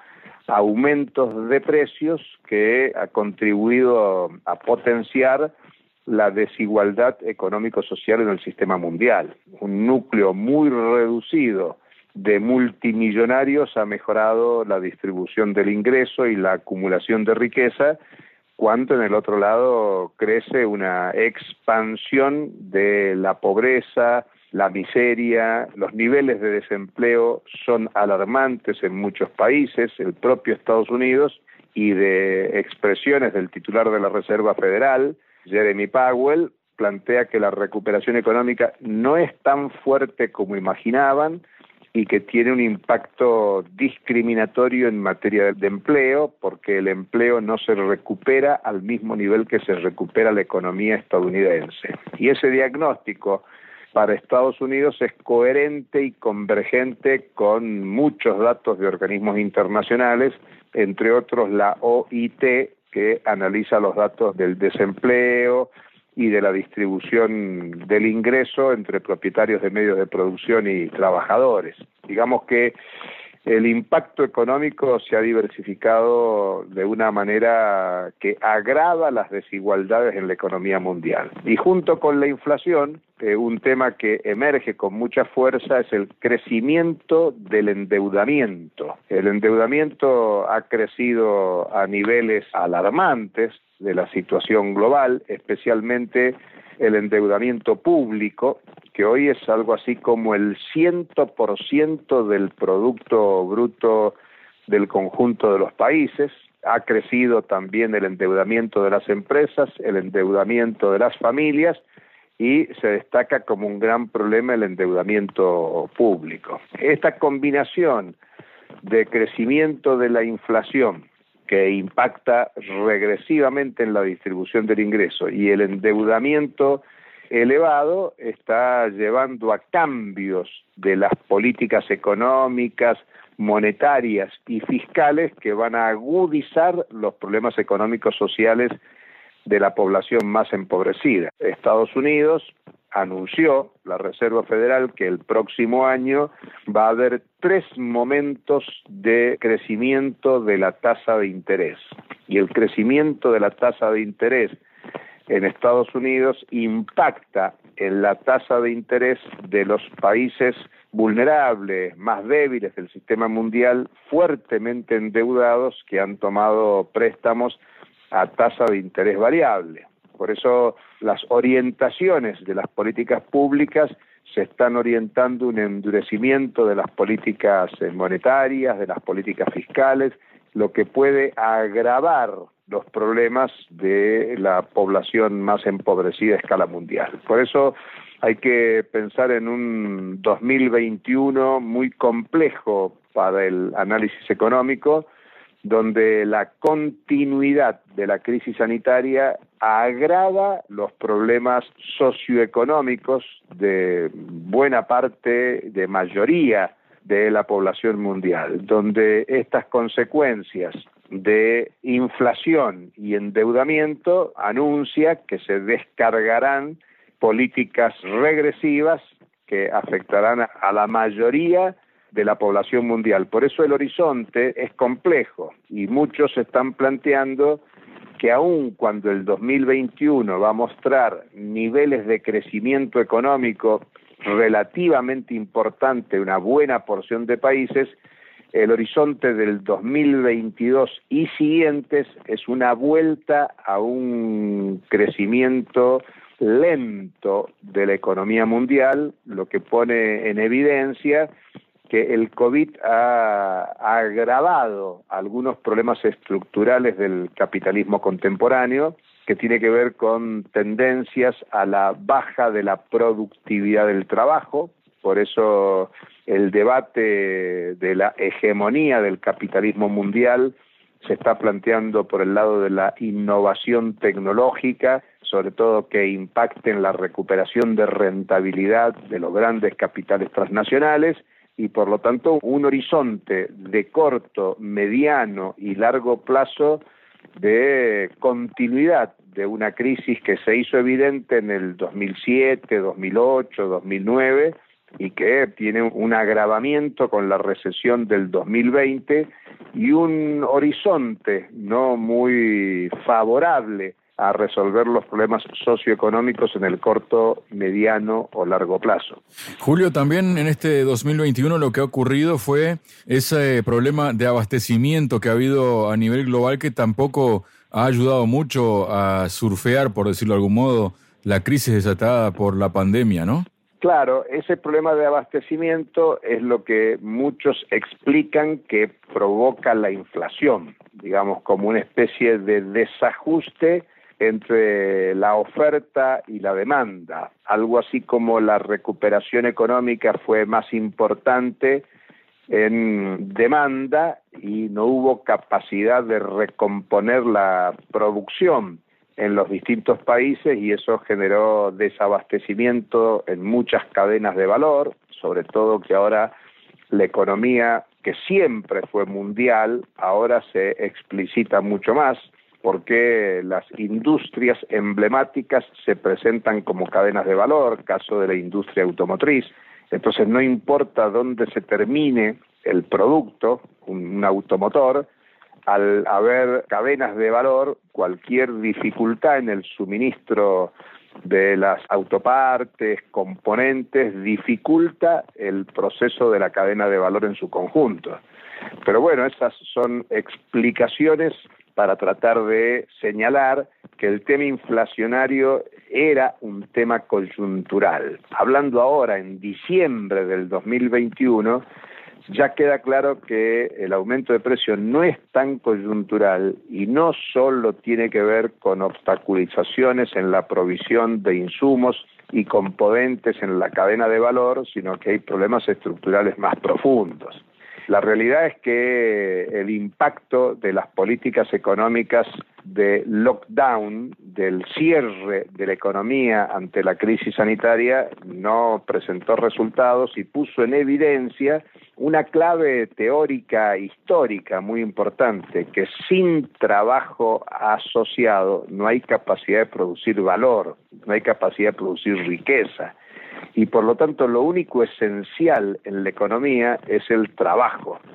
aumentos de precios que ha contribuido a potenciar la desigualdad económico-social en el sistema mundial. Un núcleo muy reducido de multimillonarios ha mejorado la distribución del ingreso y la acumulación de riqueza, cuando en el otro lado crece una expansión de la pobreza, la miseria, los niveles de desempleo son alarmantes en muchos países, el propio Estados Unidos, y de expresiones del titular de la Reserva Federal, Jeremy Powell, plantea que la recuperación económica no es tan fuerte como imaginaban y que tiene un impacto discriminatorio en materia de empleo, porque el empleo no se recupera al mismo nivel que se recupera la economía estadounidense. Y ese diagnóstico para Estados Unidos es coherente y convergente con muchos datos de organismos internacionales, entre otros la O I T, que analiza los datos del desempleo y de la distribución del ingreso entre propietarios de medios de producción y trabajadores. Digamos que el impacto económico se ha diversificado de una manera que agrava las desigualdades en la economía mundial. Y junto con la inflación, eh, un tema que emerge con mucha fuerza es el crecimiento del endeudamiento. El endeudamiento ha crecido a niveles alarmantes de la situación global, especialmente el endeudamiento público, que hoy es algo así como el cien por ciento del Producto Bruto del conjunto de los países. Ha crecido también el endeudamiento de las empresas, el endeudamiento de las familias, y se destaca como un gran problema el endeudamiento público. Esta combinación de crecimiento de la inflación, que impacta regresivamente en la distribución del ingreso, y el endeudamiento elevado, está llevando a cambios de las políticas económicas, monetarias y fiscales que van a agudizar los problemas económicos sociales de la población más empobrecida. Estados Unidos anunció, la Reserva Federal, que el próximo año va a haber tres momentos de crecimiento de la tasa de interés. y el crecimiento de la tasa de interés en Estados Unidos impacta en la tasa de interés de los países vulnerables, más débiles del sistema mundial, fuertemente endeudados, que han tomado préstamos a tasa de interés variable. Por eso las orientaciones de las políticas públicas se están orientando un endurecimiento de las políticas monetarias, de las políticas fiscales, lo que puede agravar los problemas de la población más empobrecida a escala mundial. Por eso hay que pensar en un dos mil veintiuno muy complejo para el análisis económico, donde la continuidad de la crisis sanitaria agrava los problemas socioeconómicos de buena parte, de mayoría de la población mundial, donde estas consecuencias de inflación y endeudamiento anuncia que se descargarán políticas regresivas que afectarán a la mayoría de la población mundial. Por eso el horizonte es complejo y muchos están planteando que aun cuando el dos mil veintiuno va a mostrar niveles de crecimiento económico relativamente importante en una buena porción de países, el horizonte del dos mil veintidós y siguientes es una vuelta a un crecimiento lento de la economía mundial, lo que pone en evidencia que el COVID ha, ha agravado algunos problemas estructurales del capitalismo contemporáneo, que tiene que ver con tendencias a la baja de la productividad del trabajo. Por eso el debate de la hegemonía del capitalismo mundial se está planteando por el lado de la innovación tecnológica, sobre todo que impacte en la recuperación de rentabilidad de los grandes capitales transnacionales, y por lo tanto un horizonte de corto, mediano y largo plazo de continuidad de una crisis que se hizo evidente en el dos mil siete, dos mil ocho, dos mil nueve y que tiene un agravamiento con la recesión del dos mil veinte y un horizonte no muy favorable a resolver los problemas socioeconómicos en el corto, mediano o largo plazo. Julio, también en este dos mil veintiuno lo que ha ocurrido fue ese problema de abastecimiento que ha habido a nivel global, que tampoco ha ayudado mucho a surfear, por decirlo de algún modo, la crisis desatada por la pandemia, ¿no? Claro, ese problema de abastecimiento es lo que muchos explican que provoca la inflación, digamos, como una especie de desajuste entre la oferta y la demanda, algo así como la recuperación económica fue más importante en demanda y no hubo capacidad de recomponer la producción en los distintos países, y eso generó desabastecimiento en muchas cadenas de valor, sobre todo que ahora la economía, que siempre fue mundial, ahora se explicita mucho más, porque las industrias emblemáticas se presentan como cadenas de valor, caso de la industria automotriz. Entonces no importa dónde se termine el producto, un automotor, al haber cadenas de valor, cualquier dificultad en el suministro de las autopartes, componentes, dificulta el proceso de la cadena de valor en su conjunto. Pero bueno, esas son explicaciones para tratar de señalar que el tema inflacionario era un tema coyuntural. Hablando ahora, en diciembre del dos mil veintiuno, ya queda claro que el aumento de precios no es tan coyuntural y no solo tiene que ver con obstaculizaciones en la provisión de insumos y componentes en la cadena de valor, sino que hay problemas estructurales más profundos. La realidad es que el impacto de las políticas económicas de lockdown, del cierre de la economía ante la crisis sanitaria, no presentó resultados y puso en evidencia una clave teórica histórica muy importante, que sin trabajo asociado no hay capacidad de producir valor, no hay capacidad de producir riqueza. Y por lo tanto lo único esencial en la economía es el trabajo.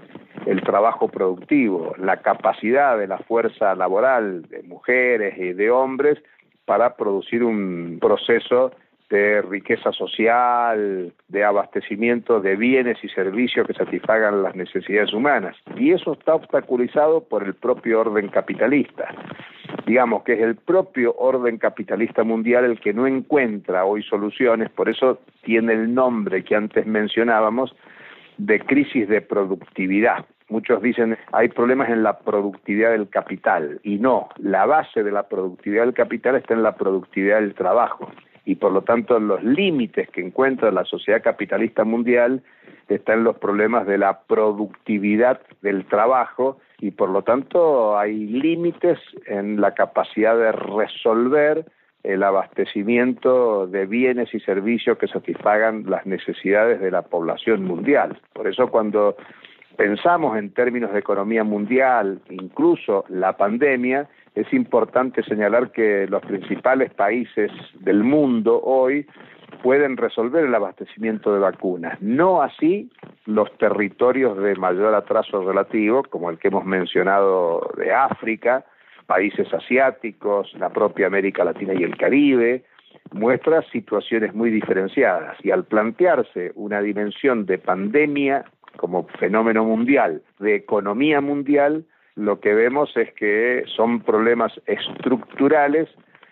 el trabajo productivo, la capacidad de la fuerza laboral de mujeres y de hombres para producir un proceso de riqueza social, de abastecimiento de bienes y servicios que satisfagan las necesidades humanas. Y eso está obstaculizado por el propio orden capitalista. Digamos que es el propio orden capitalista mundial el que no encuentra hoy soluciones, por eso tiene el nombre que antes mencionábamos de crisis de productividad. Muchos dicen hay problemas en la productividad del capital, y no, la base de la productividad del capital está en la productividad del trabajo. Y por lo tanto los límites que encuentra la sociedad capitalista mundial están en los problemas de la productividad del trabajo, y por lo tanto hay límites en la capacidad de resolver el abastecimiento de bienes y servicios que satisfagan las necesidades de la población mundial. Por eso cuando pensamos en términos de economía mundial, incluso la pandemia, es importante señalar que los principales países del mundo hoy pueden resolver el abastecimiento de vacunas. No así los territorios de mayor atraso relativo, como el que hemos mencionado de África, países asiáticos, la propia América Latina y el Caribe, muestra situaciones muy diferenciadas. Y al plantearse una dimensión de pandemia como fenómeno mundial, de economía mundial, lo que vemos es que son problemas estructurales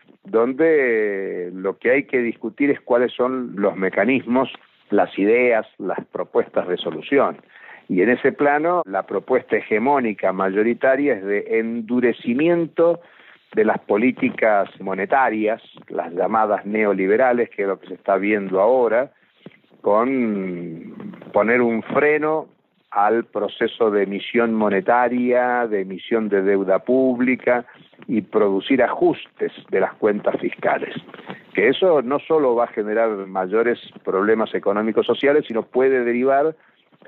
donde lo que hay que discutir es cuáles son los mecanismos, las ideas, las propuestas de solución. Y en ese plano, la propuesta hegemónica mayoritaria es de endurecimiento de las políticas monetarias, las llamadas neoliberales, que es lo que se está viendo ahora, con poner un freno al proceso de emisión monetaria, de emisión de deuda pública y producir ajustes de las cuentas fiscales. Que eso no solo va a generar mayores problemas económicos sociales, sino puede derivar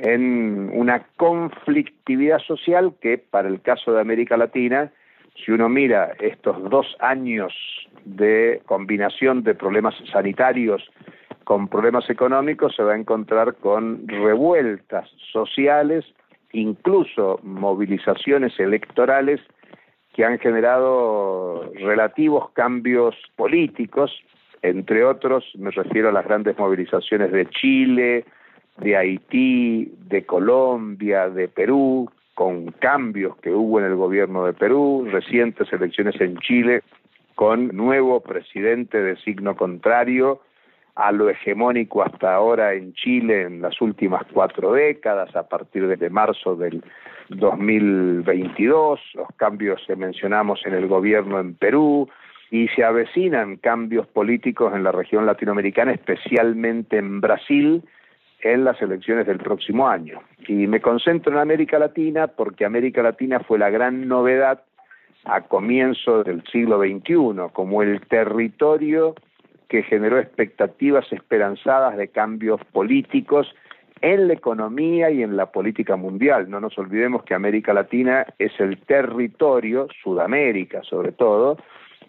en una conflictividad social que, para el caso de América Latina, si uno mira estos dos años de combinación de problemas sanitarios con problemas económicos, se va a encontrar con revueltas sociales, incluso movilizaciones electorales que han generado relativos cambios políticos, entre otros me refiero a las grandes movilizaciones de Chile, de Haití, de Colombia, de Perú, con cambios que hubo en el gobierno de Perú, recientes elecciones en Chile, con nuevo presidente de signo contrario a lo hegemónico hasta ahora en Chile en las últimas cuatro décadas, a partir de marzo del dos mil veintidós, los cambios que mencionamos en el gobierno en Perú, y se avecinan cambios políticos en la región latinoamericana, especialmente en Brasil, en las elecciones del próximo año. Y me concentro en América Latina porque América Latina fue la gran novedad a comienzos del siglo veintiuno, como el territorio que generó expectativas esperanzadas de cambios políticos en la economía y en la política mundial. No nos olvidemos que América Latina es el territorio, Sudamérica sobre todo,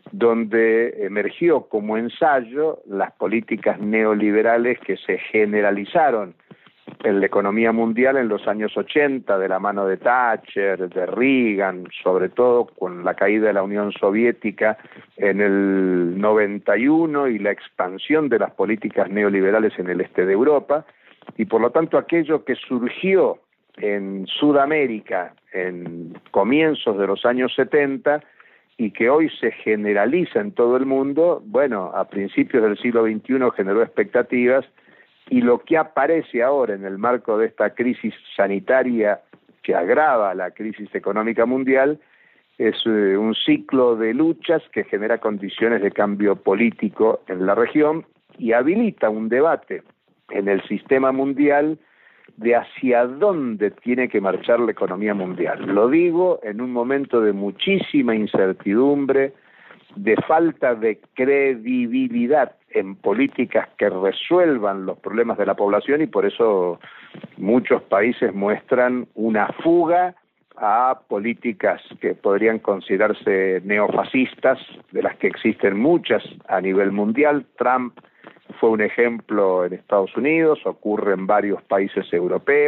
donde emergió como ensayo las políticas neoliberales que se generalizaron en la economía mundial en los años ochenta, de la mano de Thatcher, de Reagan, sobre todo con la caída de la Unión Soviética en el noventa y uno y la expansión de las políticas neoliberales en el este de Europa, y por lo tanto aquello que surgió en Sudamérica en comienzos de los años setenta y que hoy se generaliza en todo el mundo, bueno, a principios del siglo veintiuno generó expectativas, y lo que aparece ahora en el marco de esta crisis sanitaria que agrava la crisis económica mundial es eh, un ciclo de luchas que genera condiciones de cambio político en la región y habilita un debate en el sistema mundial de hacia dónde tiene que marchar la economía mundial. Lo digo en un momento de muchísima incertidumbre, de falta de credibilidad en políticas que resuelvan los problemas de la población, y por eso muchos países muestran una fuga a políticas que podrían considerarse neofascistas, de las que existen muchas a nivel mundial. Trump fue un ejemplo en Estados Unidos, ocurre en varios países europeos,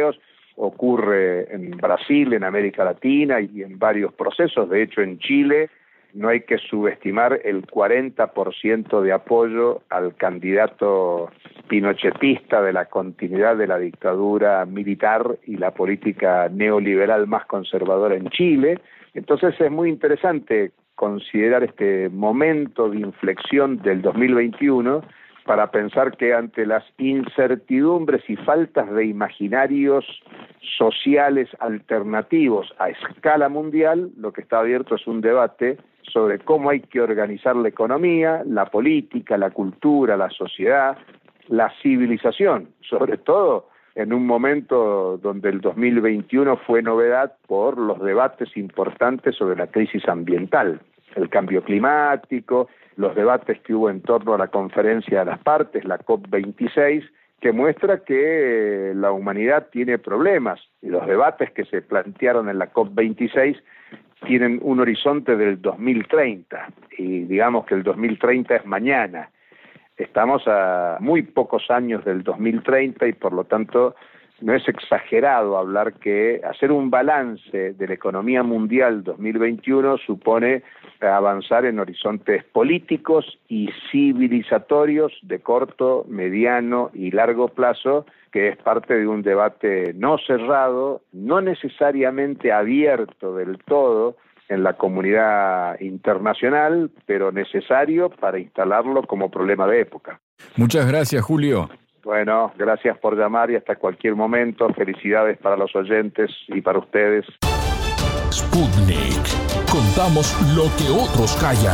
ocurre en Brasil, en América Latina y en varios procesos. De hecho, en Chile no hay que subestimar el cuarenta por ciento de apoyo al candidato pinochetista de la continuidad de la dictadura militar y la política neoliberal más conservadora en Chile. Entonces es muy interesante considerar este momento de inflexión del dos mil veintiuno para pensar que ante las incertidumbres y faltas de imaginarios sociales alternativos a escala mundial, lo que está abierto es un debate sobre cómo hay que organizar la economía, la política, la cultura, la sociedad, la civilización, sobre todo en un momento donde el dos mil veintiuno fue novedad por los debates importantes sobre la crisis ambiental, el cambio climático, los debates que hubo en torno a la conferencia de las partes, la COP veintiséis, que muestra que la humanidad tiene problemas, y los debates que se plantearon en la COP veintiséis tienen un horizonte del dos mil treinta, y digamos que el dos mil treinta es mañana. Estamos a muy pocos años del dos mil treinta y por lo tanto no es exagerado hablar que hacer un balance de la economía mundial dos mil veintiuno supone avanzar en horizontes políticos y civilizatorios de corto, mediano y largo plazo, que es parte de un debate no cerrado, no necesariamente abierto del todo en la comunidad internacional, pero necesario para instalarlo como problema de época. Muchas gracias, Julio. Bueno, gracias por llamar y hasta cualquier momento. Felicidades para los oyentes y para ustedes. Sputnik. Contamos lo que otros callan.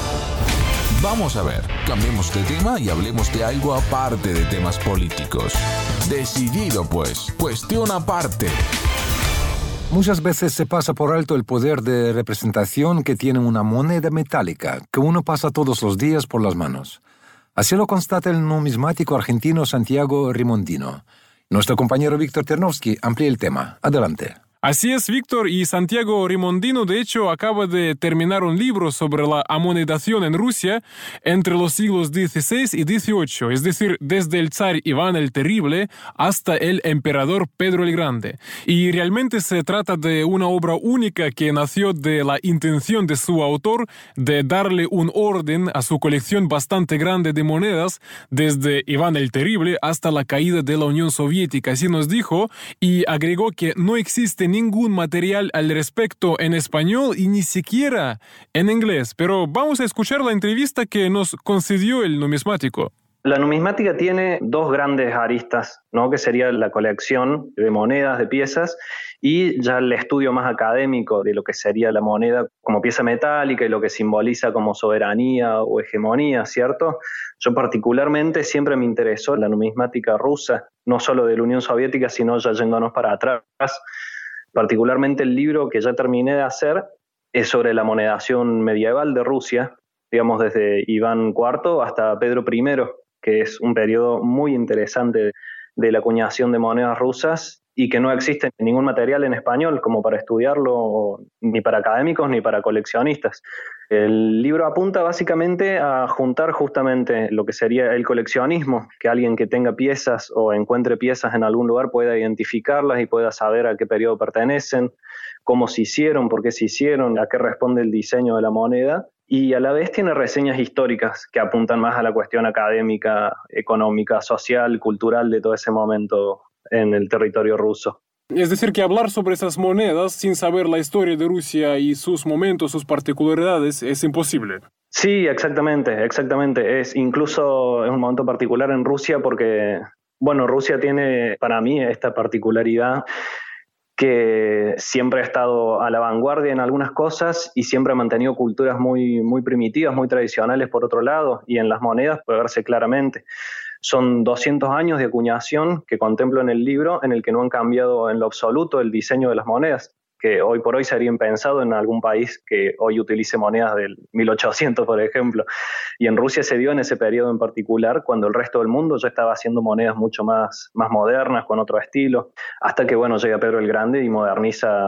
Vamos a ver, cambiemos de tema y hablemos de algo aparte de temas políticos. Decidido, pues. Cuestión aparte. Muchas veces se pasa por alto el poder de representación que tiene una moneda metálica que uno pasa todos los días por las manos. Así lo constata el numismático argentino Santiago Rimondino. Nuestro compañero Víctor Ternovsky amplía el tema. Adelante. Así es, Víctor, y Santiago Rimondino, de hecho, acaba de terminar un libro sobre la amonedación en Rusia entre los siglos dieciséis y dieciocho, es decir, desde el zar Iván el Terrible hasta el emperador Pedro el Grande. Y realmente se trata de una obra única que nació de la intención de su autor de darle un orden a su colección bastante grande de monedas desde Iván el Terrible hasta la caída de la Unión Soviética, así nos dijo, y agregó que no existe ningún material al respecto en español y ni siquiera en inglés. Pero vamos a escuchar la entrevista que nos concedió el numismático. La numismática tiene dos grandes aristas, ¿no? Que sería la colección de monedas, de piezas, y ya el estudio más académico de lo que sería la moneda como pieza metálica y lo que simboliza como soberanía o hegemonía, ¿cierto? Yo particularmente siempre me interesó la numismática rusa, no solo de la Unión Soviética, sino ya yéndonos para atrás. Particularmente el libro que ya terminé de hacer es sobre la monedación medieval de Rusia, digamos desde Iván cuarto hasta Pedro primero, que es un periodo muy interesante de la acuñación de monedas rusas y que no existe ningún material en español como para estudiarlo ni para académicos ni para coleccionistas. El libro apunta básicamente a juntar justamente lo que sería el coleccionismo, que alguien que tenga piezas o encuentre piezas en algún lugar pueda identificarlas y pueda saber a qué periodo pertenecen, cómo se hicieron, por qué se hicieron, a qué responde el diseño de la moneda. Y a la vez tiene reseñas históricas que apuntan más a la cuestión académica, económica, social, cultural de todo ese momento en el territorio ruso. Es decir, que hablar sobre esas monedas sin saber la historia de Rusia y sus momentos, sus particularidades, es imposible. Sí, exactamente, exactamente. Es incluso es un momento particular en Rusia porque, bueno, Rusia tiene para mí esta particularidad que siempre ha estado a la vanguardia en algunas cosas y siempre ha mantenido culturas muy, muy primitivas, muy tradicionales por otro lado, y en las monedas puede verse claramente. Son doscientos años de acuñación que contemplo en el libro, en el que no han cambiado en lo absoluto el diseño de las monedas, que hoy por hoy sería impensado en algún país que hoy utilice monedas del mil ochocientos, por ejemplo. Y en Rusia se dio en ese periodo en particular, cuando el resto del mundo ya estaba haciendo monedas mucho más, más modernas, con otro estilo, hasta que, bueno, llega Pedro el Grande y moderniza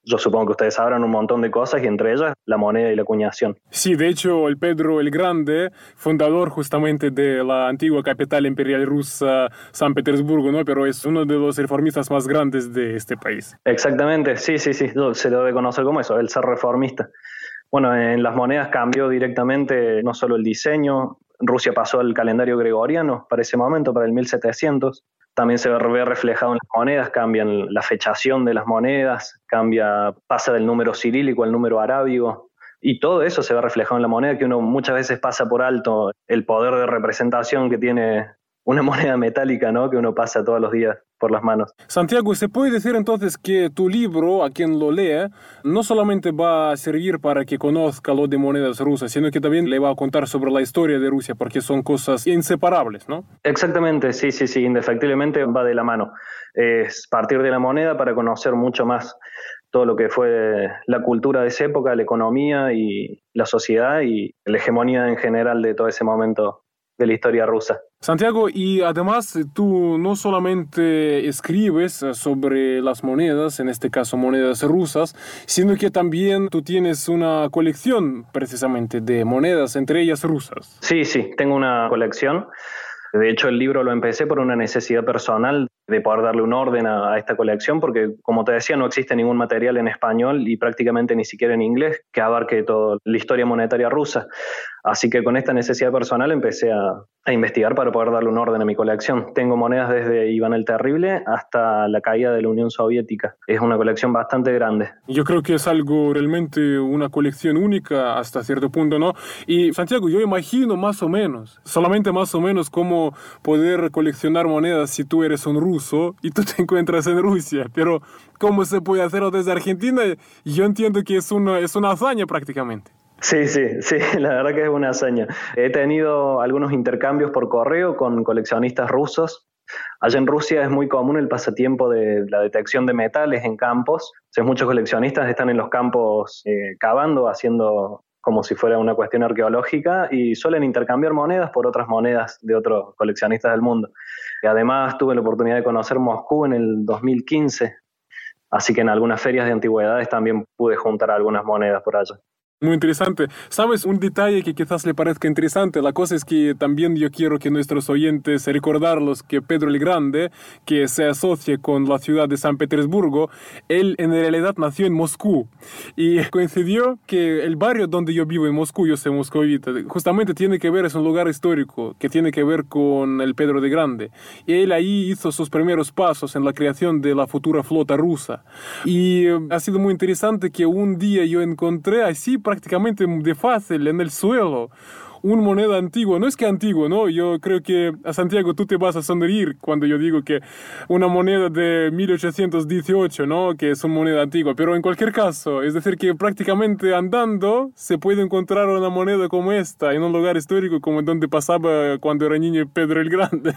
yo supongo que ustedes sabrán un montón de cosas y entre ellas la moneda y la acuñación. Sí, de hecho, el Pedro el Grande, fundador justamente de la antigua capital imperial rusa, San Petersburgo, ¿no? Pero es uno de los reformistas más grandes de este país. Exactamente, sí, sí, sí, se lo debe conocer como eso, el ser reformista. Bueno, en las monedas cambió directamente no solo el diseño, Rusia pasó al calendario gregoriano para ese momento, para el mil setecientos. También se ve reflejado en las monedas, cambian la fechación de las monedas, cambia, pasa del número cirílico al número arábigo, y todo eso se ve reflejado en la moneda, que uno muchas veces pasa por alto el poder de representación que tiene una moneda metálica, ¿no? Que uno pasa todos los días por las manos. Santiago, ¿se puede decir entonces que tu libro, a quien lo lea, no solamente va a servir para que conozca lo de monedas rusas, sino que también le va a contar sobre la historia de Rusia, porque son cosas inseparables, ¿no? Exactamente, sí, sí, sí, indefectiblemente va de la mano. Es partir de la moneda para conocer mucho más todo lo que fue la cultura de esa época, la economía y la sociedad y la hegemonía en general de todo ese momento de la historia rusa. Santiago, y además tú no solamente escribes sobre las monedas, en este caso monedas rusas, sino que también tú tienes una colección precisamente de monedas, entre ellas rusas. Sí, sí, tengo una colección. De hecho, el libro lo empecé por una necesidad personal de poder darle un orden a, a esta colección, porque, como te decía, no existe ningún material en español y prácticamente ni siquiera en inglés que abarque toda la historia monetaria rusa. Así que con esta necesidad personal empecé a, a investigar para poder darle un orden a mi colección. Tengo monedas desde Iván el Terrible hasta la caída de la Unión Soviética. Es una colección bastante grande. Yo creo que es algo realmente una colección única hasta cierto punto, ¿no? Y Santiago, yo imagino más o menos, solamente más o menos cómo poder coleccionar monedas si tú eres un ruso y tú te encuentras en Rusia. Pero cómo se puede hacerlo desde Argentina, yo entiendo que es una, es una hazaña prácticamente. Sí, sí, sí, la verdad que es una hazaña. He tenido algunos intercambios por correo con coleccionistas rusos. Allá en Rusia es muy común el pasatiempo de la detección de metales en campos. O sea, muchos coleccionistas están en los campos eh, cavando, haciendo como si fuera una cuestión arqueológica y suelen intercambiar monedas por otras monedas de otros coleccionistas del mundo. Y además tuve la oportunidad de conocer Moscú en el dos mil quince, así que en algunas ferias de antigüedades también pude juntar algunas monedas por allá. Muy interesante. ¿Sabes? Un detalle que quizás le parezca interesante. La cosa es que también yo quiero que nuestros oyentes recordarlos que Pedro el Grande, que se asocia con la ciudad de San Petersburgo, él en realidad nació en Moscú. Y coincidió que el barrio donde yo vivo en Moscú, yo soy moscovita, justamente tiene que ver, es un lugar histórico que tiene que ver con el Pedro el Grande. Y él ahí hizo sus primeros pasos en la creación de la futura flota rusa. Y ha sido muy interesante que un día yo encontré así prácticamente de fácil en el suelo una moneda antigua. No es que antigua, ¿no? Yo creo que, a Santiago, tú te vas a sonreír cuando yo digo que una moneda de mil ochocientos dieciocho, ¿no? Que es una moneda antigua. Pero en cualquier caso, es decir, que prácticamente andando se puede encontrar una moneda como esta en un lugar histórico como donde pasaba cuando era niño Pedro el Grande.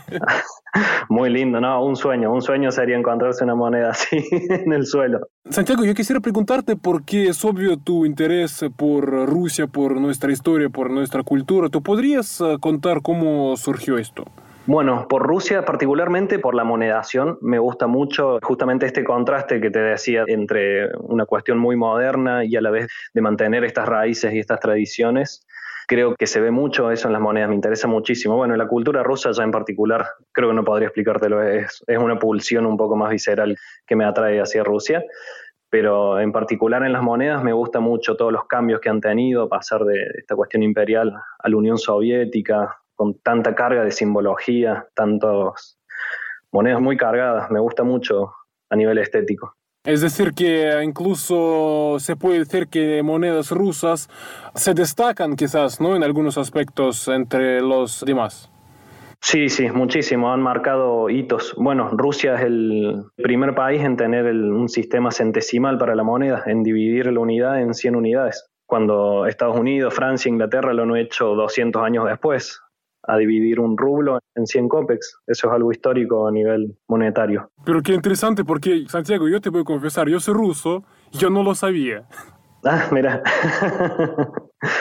Muy lindo, ¿no? Un sueño. Un sueño sería encontrarse una moneda así en el suelo. Santiago, yo quisiera preguntarte por qué es obvio tu interés por Rusia, por nuestra historia, por nuestra cultura. ¿Tú podrías contar cómo surgió esto? Bueno, por Rusia, particularmente por la monedación, me gusta mucho justamente este contraste que te decía entre una cuestión muy moderna y a la vez de mantener estas raíces y estas tradiciones. Creo que se ve mucho eso en las monedas, me interesa muchísimo. Bueno, la cultura rusa ya en particular, creo que no podría explicártelo, es, es una pulsión un poco más visceral que me atrae hacia Rusia. Pero en particular en las monedas me gusta mucho todos los cambios que han tenido, pasar de esta cuestión imperial a la Unión Soviética, con tanta carga de simbología, tantas monedas muy cargadas, me gusta mucho a nivel estético. Es decir, que incluso se puede decir que monedas rusas se destacan quizás, ¿no?, en algunos aspectos entre los demás. Sí, sí, muchísimo. Han marcado hitos. Bueno, Rusia es el primer país en tener el, un sistema centesimal para la moneda, en dividir la unidad en cien unidades. Cuando Estados Unidos, Francia, Inglaterra lo han hecho doscientos años después, a dividir un rublo en cien cópex. Eso es algo histórico a nivel monetario. Pero qué interesante, porque, Santiago, yo te voy a confesar, yo soy ruso y yo no lo sabía. Ah, mira.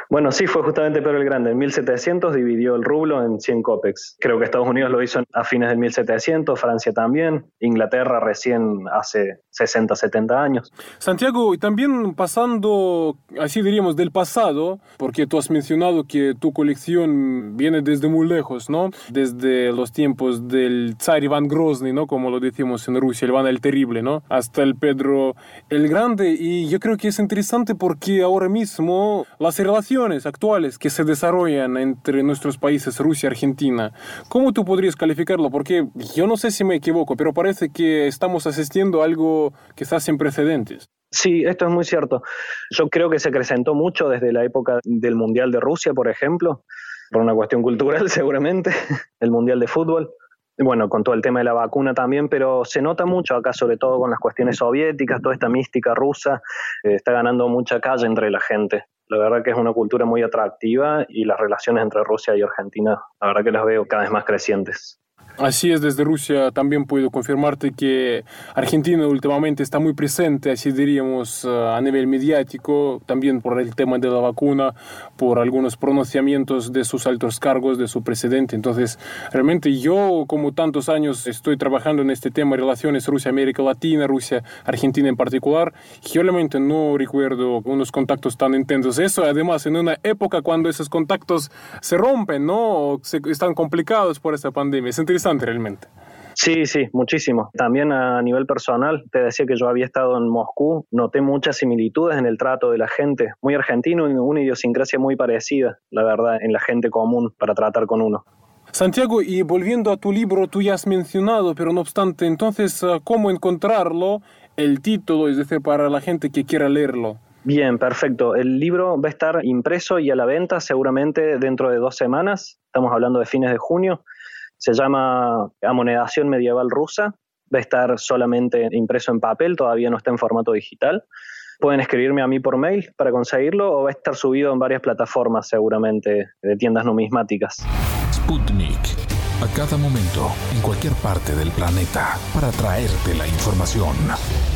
Bueno, sí, fue justamente Pedro el Grande. En mil setecientos dividió el rublo en cien cópex. Creo que Estados Unidos lo hizo a fines del mil setecientos, Francia también, Inglaterra recién hace sesenta, setenta años. Santiago, y también pasando, así diríamos, del pasado, porque tú has mencionado que tu colección viene desde muy lejos, ¿no? Desde los tiempos del zar Iván Grozny, ¿no? Como lo decimos en Rusia, Iván el Terrible, ¿no? Hasta el Pedro el Grande. Y yo creo que es interesante porque ahora mismo las relaciones actuales que se desarrollan entre nuestros países, Rusia y Argentina, ¿cómo tú podrías calificarlo? Porque yo no sé si me equivoco, pero parece que estamos asistiendo a algo quizás sin precedentes. Sí, esto es muy cierto. Yo creo que se acrecentó mucho desde la época del Mundial de Rusia, por ejemplo, por una cuestión cultural seguramente, el Mundial de Fútbol. Bueno, con todo el tema de la vacuna también, pero se nota mucho acá, sobre todo con las cuestiones soviéticas, toda esta mística rusa, eh, está ganando mucha calle entre la gente. La verdad que es una cultura muy atractiva y las relaciones entre Rusia y Argentina, la verdad que las veo cada vez más crecientes. Así es, desde Rusia también puedo confirmarte que Argentina últimamente está muy presente, así diríamos, a nivel mediático, también por el tema de la vacuna, por algunos pronunciamientos de sus altos cargos, de su presidente. Entonces, realmente yo, como tantos años, estoy trabajando en este tema de relaciones Rusia-América Latina, Rusia-Argentina en particular, y yo realmente no recuerdo unos contactos tan intensos. Eso, además, en una época cuando esos contactos se rompen, ¿no? O se, están complicados por esta pandemia. Es interesante realmente. Sí, sí, muchísimo. También a nivel personal, te decía que yo había estado en Moscú, noté muchas similitudes en el trato de la gente, muy argentino y una idiosincrasia muy parecida, la verdad, en la gente común para tratar con uno. Santiago, y volviendo a tu libro, tú ya has mencionado, pero no obstante, entonces, ¿cómo encontrarlo? El título, es decir, para la gente que quiera leerlo. Bien, perfecto. El libro va a estar impreso y a la venta seguramente dentro de dos semanas, estamos hablando de fines de junio. Se llama Amonedación Medieval Rusa, va a estar solamente impreso en papel, todavía no está en formato digital. Pueden escribirme a mí por mail para conseguirlo o va a estar subido en varias plataformas seguramente de tiendas numismáticas. Sputnik, a cada momento, en cualquier parte del planeta, para traerte la información.